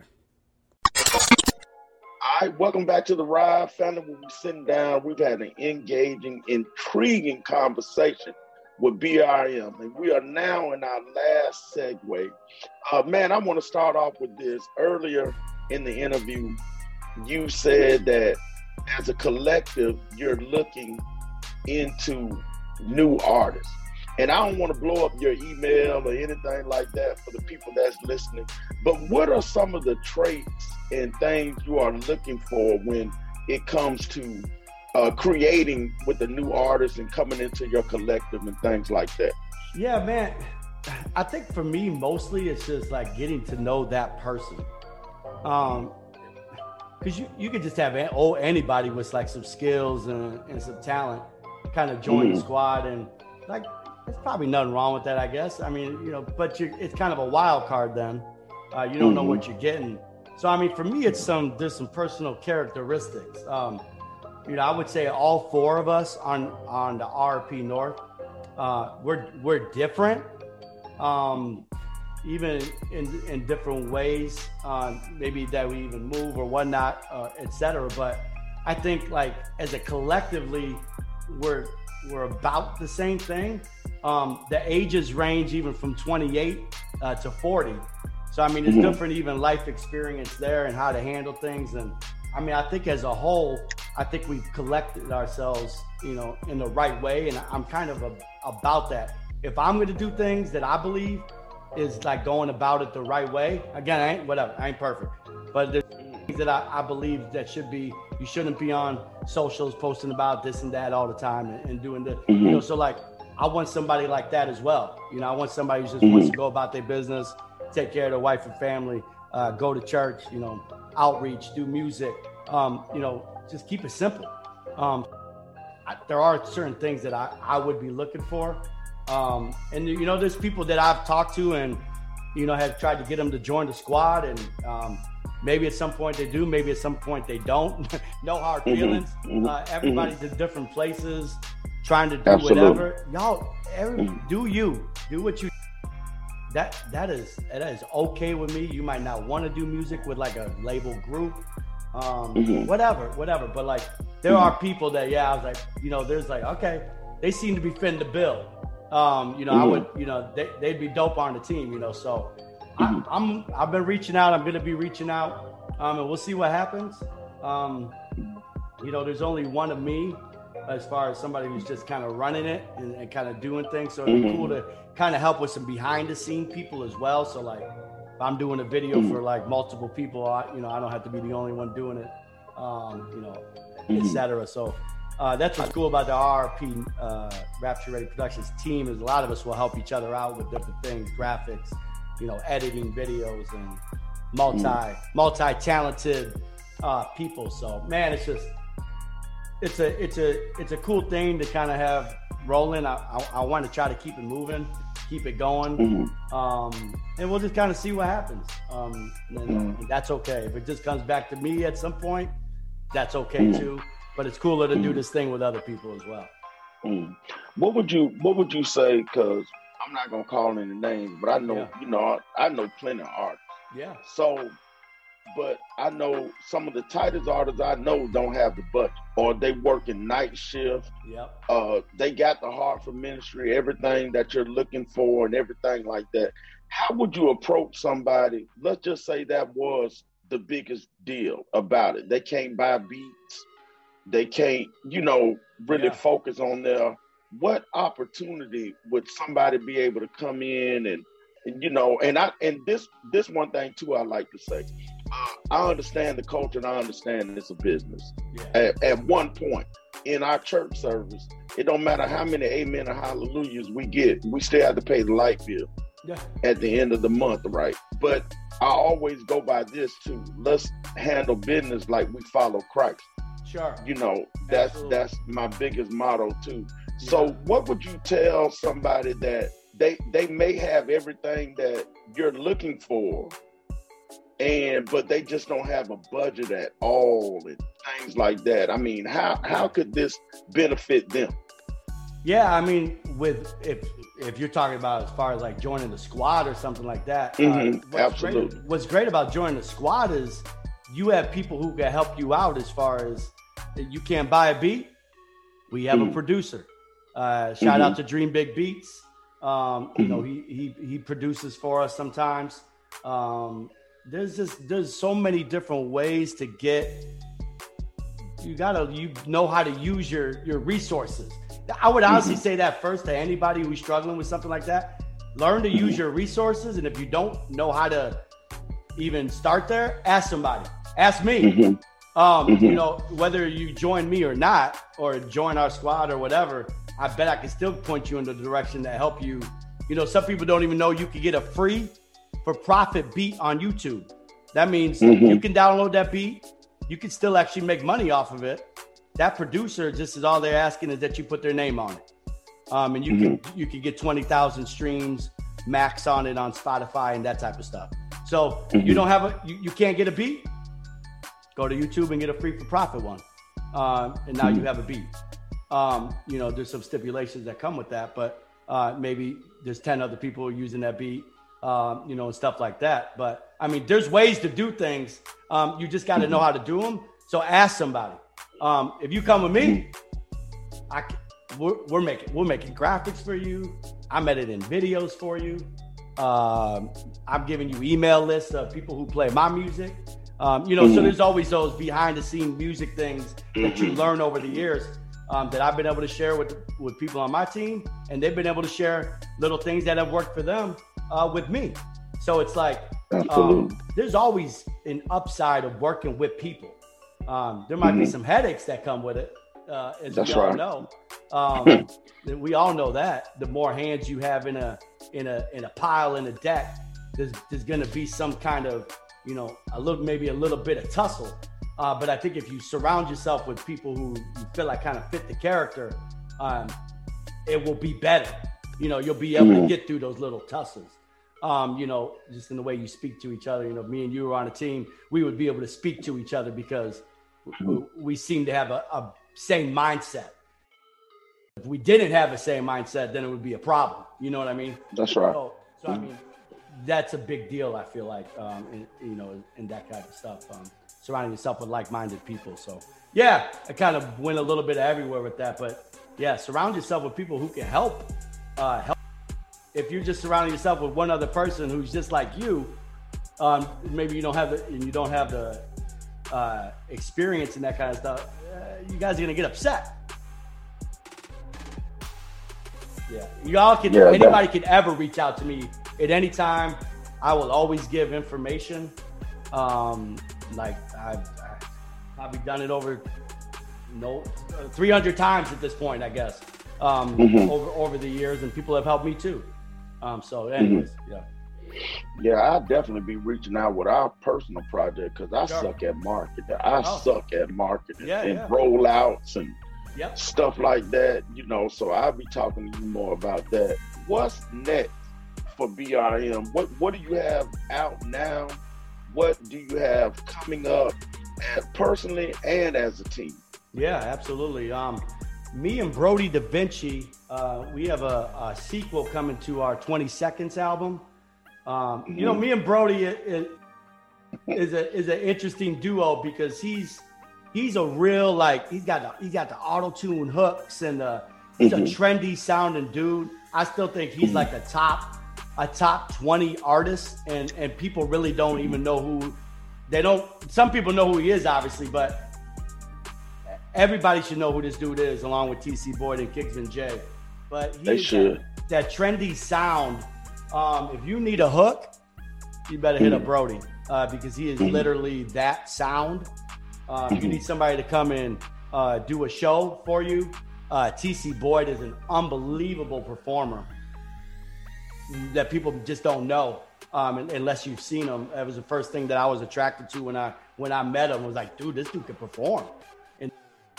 All right, welcome back to the Ride Family. We'll be sitting down. We've had an engaging, intriguing conversation with BRM, and we are now in our last segue. Man, I want to start off with this. Earlier in the interview, you said that as a collective, you're looking into new artists. And I don't want to blow up your email or anything like that for the people that's listening, but what are some of the traits and things you are looking for when it comes to creating with the new artists and coming into your collective and things like that? Yeah, man. I think for me, mostly it's just like getting to know that person. Because you could just have anybody with like some skills and some talent kind of join the squad, and like, there's probably nothing wrong with that, I guess. I mean, but it's kind of a wild card then. You don't know what you're getting. So, I mean, for me, there's some personal characteristics. I would say all four of us on the RP North, we're different, even in different ways, maybe that we even move or whatnot, et cetera. But I think like as a collectively, we're about the same thing. The ages range even from 28 to 40. So, I mean, it's different even life experience there and how to handle things. And I mean, I think as a whole, I think we've collected ourselves, in the right way. And I'm kind of about that. If I'm going to do things that I believe is like going about it the right way, again, I ain't perfect, but there's things that I believe that you shouldn't be on socials posting about this and that all the time and doing the, so like, I want somebody like that as well. I want somebody who just wants to go about their business, take care of their wife and family, go to church, outreach, do music, just keep it simple. There are certain things that I would be looking for. And there's people that I've talked to and, have tried to get them to join the squad. And maybe at some point they do, maybe at some point they don't. No hard feelings. Everybody's in different places, trying to do whatever. Y'all, do what you. That is okay with me. You might not want to do music with like a label group, whatever. But like, there are people that, I was like, there's like, okay, they seem to be fitting the bill. I would, they'd be dope on the team, So I've been reaching out. I'm going to be reaching out, and we'll see what happens. There's only one of me as far as somebody who's just kind of running it and kind of doing things. So it'd be cool to kind of help with some behind the scene people as well. So like, if I'm doing a video for like multiple people, I don't have to be the only one doing it, et cetera. So that's what's cool about the RRP Rapture Ready Productions team is a lot of us will help each other out with different things, graphics, editing videos and multi-talented people. So man, it's just, it's a cool thing to kind of have rolling. I want to try to keep it moving, keep it going. And we'll just kind of see what happens. And that's okay. If it just comes back to me at some point, that's okay too. But it's cooler to do this thing with other people as well. What would you say? Because I'm not gonna call any names, but I know I know plenty of artists. Yeah. So, but I know some of the tightest artists I know don't have the budget, or they work in night shift. Yep. They got the heart for ministry, everything that you're looking for, and everything like that. How would you approach somebody? Let's just say that was the biggest deal about it. They can't buy beats. They can't, really focus on what opportunity would somebody be able to come in and this one thing too, I like to say, I understand the culture and I understand it's a business. Yeah. At one point in our church service, it don't matter how many amen or hallelujahs we get, we still have to pay the light bill at the end of the month, right? But I always go by this too. Let's handle business like we follow Christ. Sure. That's my biggest motto too. Yeah. So what would you tell somebody that they may have everything that you're looking for, but they just don't have a budget at all and things like that? I mean, how could this benefit them? Yeah, I mean, if you're talking about as far as like joining the squad or something like that, absolutely. What's great about joining the squad is you have people who can help you out as far as you can't buy a beat. We have a producer. Shout out to Dream Big Beats. He produces for us sometimes. There's so many different ways to get. You know how to use your resources. I would honestly say that first to anybody who's struggling with something like that. Learn to use your resources, and if you don't know how to even start there, ask somebody. Ask me. Whether you join me or not, or join our squad or whatever, I bet I can still point you in the direction that help you. Some people don't even know you can get a free for profit beat on YouTube. That means you can download that beat. You can still actually make money off of it. That producer just is all they're asking is that you put their name on it. And you can get 20,000 streams max on it on Spotify and that type of stuff. So you don't have you can't get a beat. Go to YouTube and get a free for profit one. And now you have a beat. There's some stipulations that come with that, but maybe there's 10 other people who are using that beat, and stuff like that. But I mean, there's ways to do things. You just got to know how to do them. So ask somebody. If you come with me, we're making graphics for you. I'm editing videos for you. I'm giving you email lists of people who play my music. So there's always those behind the scene music things that you learn over the years that I've been able to share with people on my team, and they've been able to share little things that have worked for them with me. So it's like there's always an upside of working with people. There might be some headaches that come with it, as we all know. We all know that the more hands you have in a pile in a deck, there's going to be some kind of a little bit of tussle. But I think if you surround yourself with people who you feel like kind of fit the character, it will be better. You'll be able to get through those little tussles. Just in the way you speak to each other. Me and you were on a team, we would be able to speak to each other because we seem to have a same mindset. If we didn't have the same mindset, then it would be a problem. You know what I mean? That's right. So I mean, that's a big deal. I feel like, in that kind of stuff, surrounding yourself with like-minded people. So yeah, I kind of went a little bit everywhere with that, but yeah, surround yourself with people who can help. If you're just surrounding yourself with one other person who's just like you, maybe you don't have the experience in that kind of stuff. You guys are gonna get upset. Yeah, y'all can. Anybody can ever reach out to me at any time. I will always give information. Like I've probably done it over 300 times at this point, I guess. Over the years, and people have helped me too. So anyways, Yeah, I'll definitely be reaching out with our personal project because I suck at marketing. Suck at marketing and rollouts and stuff like that, so I'll be talking to you more about that. What's next for BRM? What do you have out now? What do you have coming up personally and as a team? Yeah, absolutely. Me and Brody Da Vinci, we have a sequel coming to our 20 Seconds album. Me and Brody is an interesting duo because he's a real, he's got the auto-tune hooks and he's a trendy sounding dude. I still think he's like a top 20 artist, and people really don't even know some people know who he is, obviously, but everybody should know who this dude is, along with TC Boyd and Kingsman J. But he should. That trendy sound. If you need a hook, you better hit up Brody because he is literally that sound. If you need somebody to come and do a show for you, TC Boyd is an unbelievable performer that people just don't know unless you've seen him. That was the first thing that I was attracted to when I met him. I was like, dude, this dude can perform. And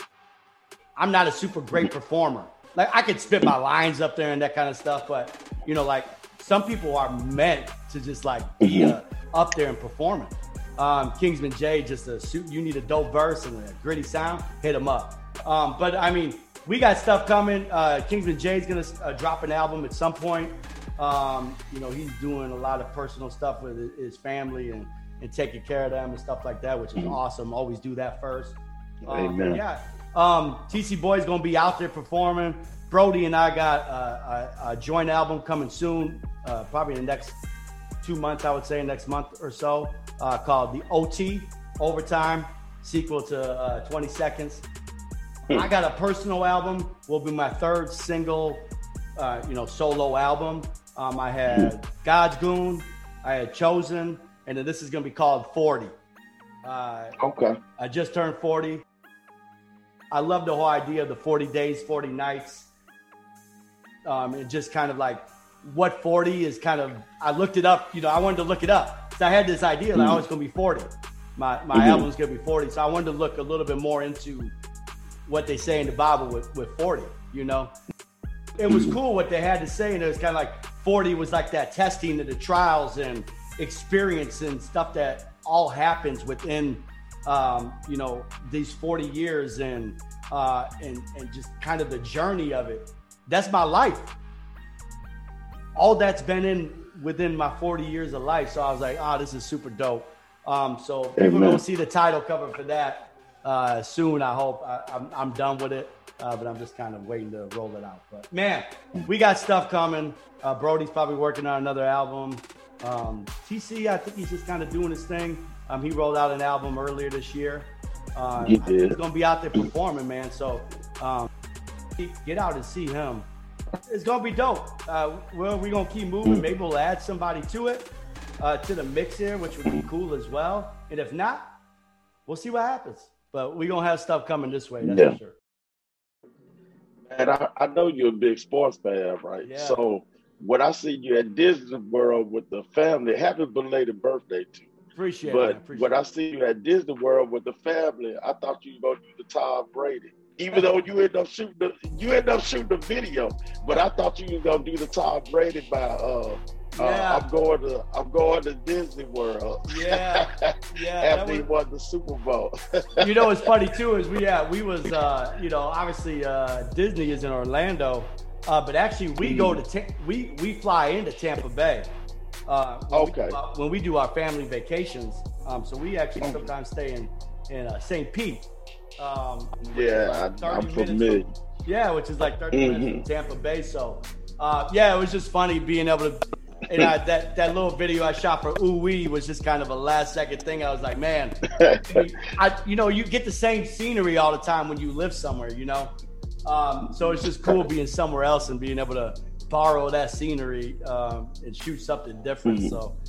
I'm not a super great performer. Like, I could spit my lines up there and that kind of stuff, but some people are meant to just be up there and performing. Kingsman J, you need a dope verse and a gritty sound, hit him up. But I mean, we got stuff coming. Kingsman J is gonna drop an album at some point. He's doing a lot of personal stuff with his family and taking care of them and stuff like that, which is awesome. Always do that first. Amen. Yeah. TC Boyd's gonna be out there performing. Brody and I got a joint album coming soon, probably in the next 2 months, I would say, next month or so, called The OT, Overtime, sequel to 20 Seconds. I got a personal album, will be my third single, solo album. I had God's Goon, I had Chosen, and then this is going to be called 40. Okay. I just turned 40. I love the whole idea of the 40 days, 40 nights. It just kind of like what 40 is kind of, I looked it up, I wanted to look it up. So I had this idea that I was going to be 40. My album's going to be 40. So I wanted to look a little bit more into what they say in the Bible with 40, It was cool what they had to say. And it was kind of like 40 was like that testing of the trials and experience and stuff that all happens within, these 40 years and just kind of the journey of it. That's my life. All that's been within my 40 years of life. So I was like, this is super dope. So people don't see the title cover for that. soon. I hope I'm done with it, but I'm just kind of waiting to roll it out. But man, we got stuff coming. Brody's probably working on another album. TC, I think he's just kind of doing his thing. He rolled out an album earlier this year. He did. He's gonna be out there performing, man. So get out and see him. It's gonna be dope. We're gonna keep moving. Maybe we'll add somebody to it, to the mix here, which would be cool as well. And if not, we'll see what happens. But we're gonna have stuff coming this way, that's for sure. And I know you're a big sports fan, right? Yeah. So when I see you at Disney World with the family, happy belated birthday to you. Appreciate but it. When I see you at Disney World with the family, I thought you were gonna do the Tom Brady. Even though you end up shooting the video, but I thought you were gonna do the Tom Brady by I'm going to Disney World. Yeah. After he won the Super Bowl. You know what's funny too is we was obviously Disney is in Orlando, but actually we go to we fly into Tampa Bay. When we do our family vacations, so we actually sometimes stay in St. Pete. I'm familiar. Which is like 30 minutes from Tampa Bay. So, it was just funny being able to. And that little video I shot for Ooh Wee was just kind of a last second thing. I was like, man, you get the same scenery all the time when you live somewhere, So it's just cool being somewhere else and being able to borrow that scenery and shoot something different. So,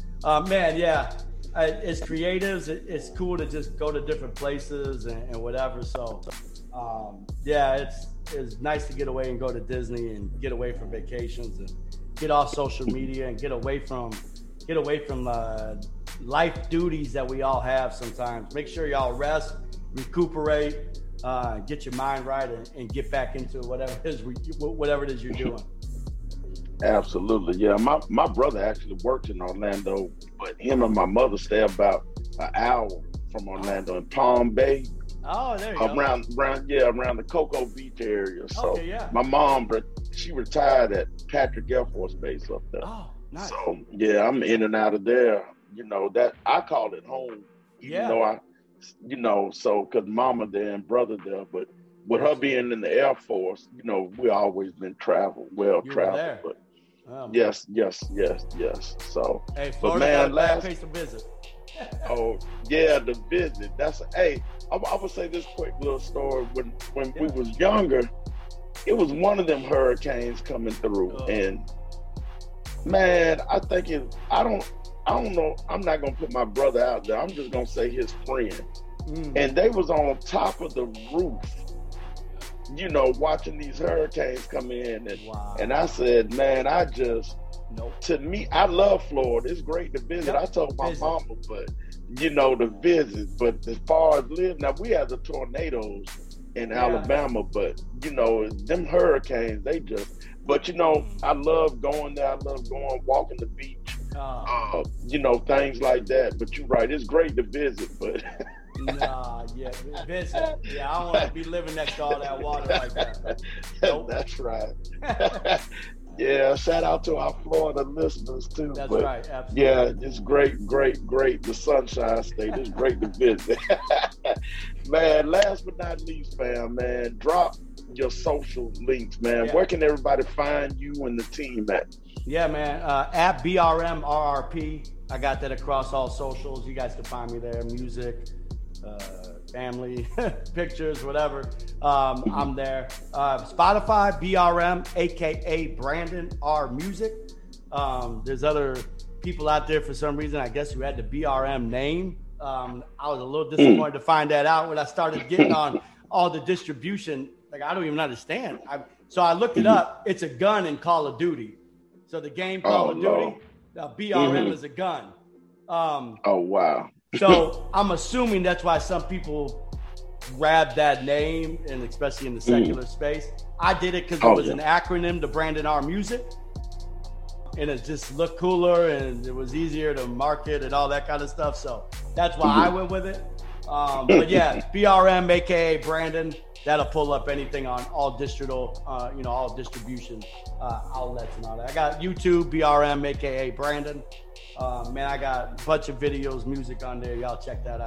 as creatives, it's cool to just go to different places and whatever. So, it's nice to get away and go to Disney and get away from vacations and get off social media and get away from life duties that we all have sometimes. Make sure y'all rest, recuperate, get your mind right, and get back into whatever it is you're doing. Absolutely, yeah. My brother actually worked in Orlando, but him and my mother stay about an hour from Orlando in Palm Bay. Oh, there you go. Around the Cocoa Beach area. So my mom, she retired at Patrick Air Force Base up there. Oh, nice. So I'm in and out of there. That I call it home. Yeah. So because mama there and brother there, but with her being in the Air Force, we always been traveled. But yes. So, hey, Florida, but man, last place to visit. Oh yeah, the visit. I would say this quick little story. When we was younger, it was one of them hurricanes coming through, and man, I think I don't know. I'm not gonna put my brother out there. I'm just gonna say his friend, and they was on top of the roof, watching these hurricanes come in, and I said, man, to me, I love Florida. It's great to visit. I told my mama, but to visit. But as far as live, now we have the tornadoes in Alabama, but them hurricanes, but I love going there. I love walking the beach, things like that. But you're right, it's great to visit, but visit. Yeah, I don't want to be living next to all that water like that. Nope. That's right. Yeah, shout out to our Florida listeners too. That's right, absolutely. Yeah, it's great. The Sunshine State. It's great to visit. Man, last but not least, man, drop your social links, man. Yeah. Where can everybody find you and the team at? Yeah, man, at BRMRRP. I got that across all socials. You guys can find me there. Music, family, pictures, whatever. I'm there. Spotify, BRM, aka Brandon R Music. There's other people out there for some reason, I guess, who had the BRM name. I was a little disappointed to find that out when I started getting on all the distribution. Like, I don't even understand. So I looked it up. It's a gun in Call of Duty. So the game Call of Duty, BRM is a gun. Oh, wow. So I'm assuming that's why some people grab that name, and especially in the secular space. I did it because it was an acronym to Brandon R Music, and it just looked cooler and it was easier to market and all that kind of stuff. So that's why I went with it. But yeah, BRM, aka Brandon, that'll pull up anything on all digital, all distribution outlets and all that. I got YouTube, BRM, aka Brandon. Man, I got a bunch of videos, music on there. Y'all check that out.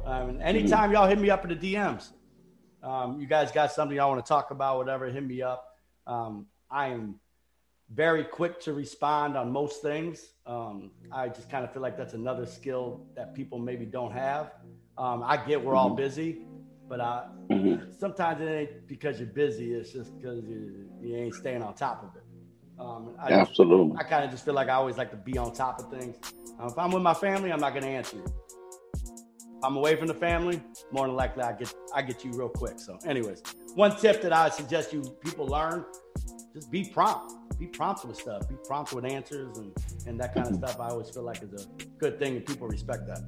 Anytime y'all hit me up in the DMs, you guys got something y'all want to talk about, whatever, hit me up. I am very quick to respond on most things. I just kind of feel like that's another skill that people maybe don't have. I get we're all busy, but sometimes it ain't because you're busy. It's just because you ain't staying on top of it. Absolutely. I kind of just feel like I always like to be on top of things. If I'm with my family, I'm not going to answer you. If I'm away from the family, more than likely I get you real quick. So anyways, one tip that I suggest people learn, just be prompt. Be prompt with stuff. Be prompt with answers and that kind of stuff. I always feel like is a good thing and people respect that.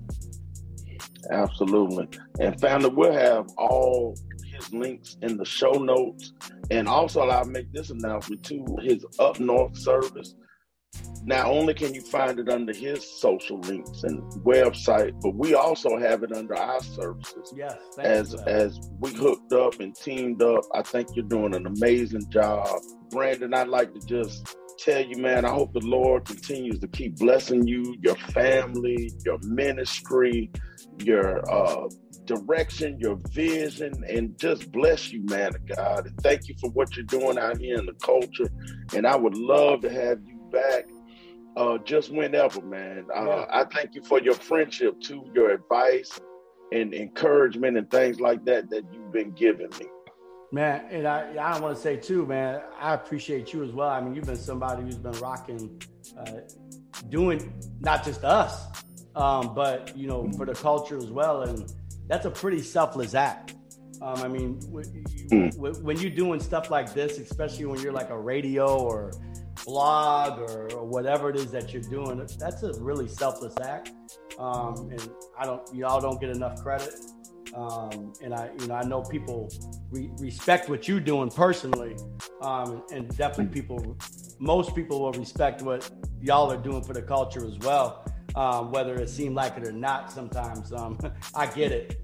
Absolutely. And family, we'll have all his links in the show notes. And also I'll make this announcement too, his Up North service. Not only can you find it under his social links and website, but we also have it under our services. Yes, as we hooked up and teamed up. I think you're doing an amazing job. Brandon, I'd like to just tell you, man, I hope the Lord continues to keep blessing you, your family, your ministry, your direction, your vision, and just bless you, man of God. And thank you for what you're doing out here in the culture. And I would love to have you back just whenever, man. I thank you for your friendship too, your advice and encouragement and things like that you've been giving me. Man, and I want to say too, man, I appreciate you as well. I mean, you've been somebody who's been rocking, doing not just us, but, for the culture as well. And that's a pretty selfless act. I mean, when you're doing stuff like this, especially when you're like a radio or blog or whatever it is that you're doing, that's a really selfless act. And y'all don't get enough credit. And I know people respect what you're doing personally. And definitely most people will respect what y'all are doing for the culture as well. Whether it seemed like it or not, sometimes, I get it.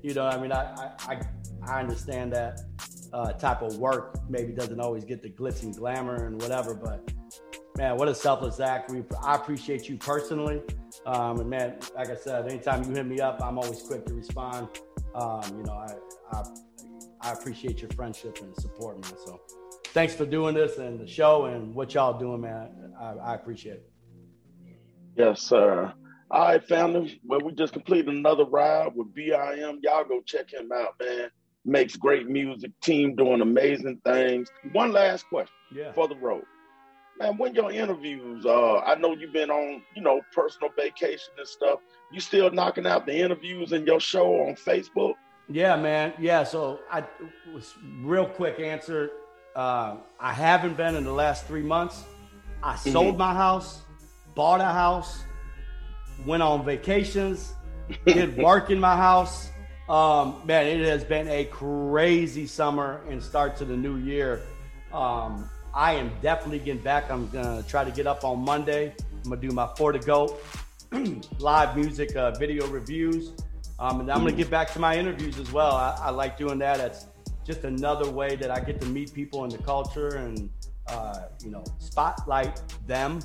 I understand that, type of work maybe doesn't always get the glitz and glamour and whatever, but man, what a selfless act. I appreciate you personally. And man, like I said, anytime you hit me up, I'm always quick to respond. I appreciate your friendship and support, man. So thanks for doing this and the show and what y'all doing, man. I appreciate it. Yes, sir. All right, family. Well, we just completed another ride with BIM. Y'all go check him out, man. Makes great music. Team doing amazing things. One last question for the road. Man, when your interviews, I know you've been on, personal vacation and stuff. You still knocking out the interviews in your show on Facebook? Yeah, man. Yeah, so I was real quick answer. I haven't been in the last 3 months. I sold my house, bought a house, went on vacations, did work in my house. Man, it has been a crazy summer and start to the new year. I am definitely getting back. I'm going to try to get up on Monday. I'm going to do my For the GOAT live music video reviews. And I'm going to get back to my interviews as well. I like doing that. It's just another way that I get to meet people in the culture and, spotlight them.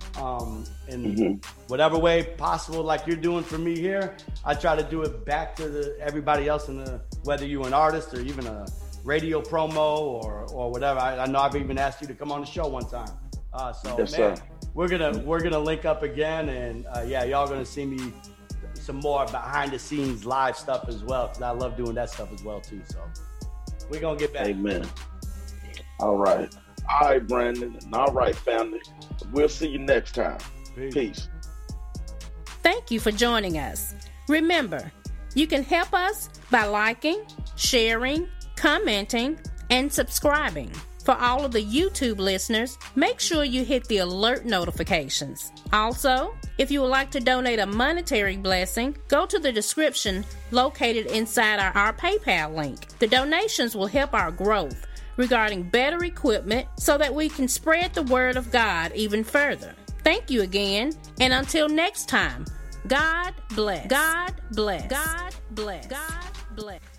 In whatever way possible, like you're doing for me here, I try to do it back to everybody else whether you're an artist or even a radio promo or whatever. I know I've even asked you to come on the show one time. Yes, sir. We're gonna link up again, and y'all gonna see me some more behind the scenes live stuff as well, because I love doing that stuff as well too. So we're gonna get back. Amen. All right, Brandon. All right, family. We'll see you next time. Peace. Thank you for joining us. Remember, you can help us by liking, sharing, commenting, and subscribing. For all of the YouTube listeners, make sure you hit the alert notifications. Also, if you would like to donate a monetary blessing, go to the description located inside our PayPal link. The donations will help our growth regarding better equipment so that we can spread the word of God even further. Thank you again, and until next time, God bless. God bless. God bless. God bless.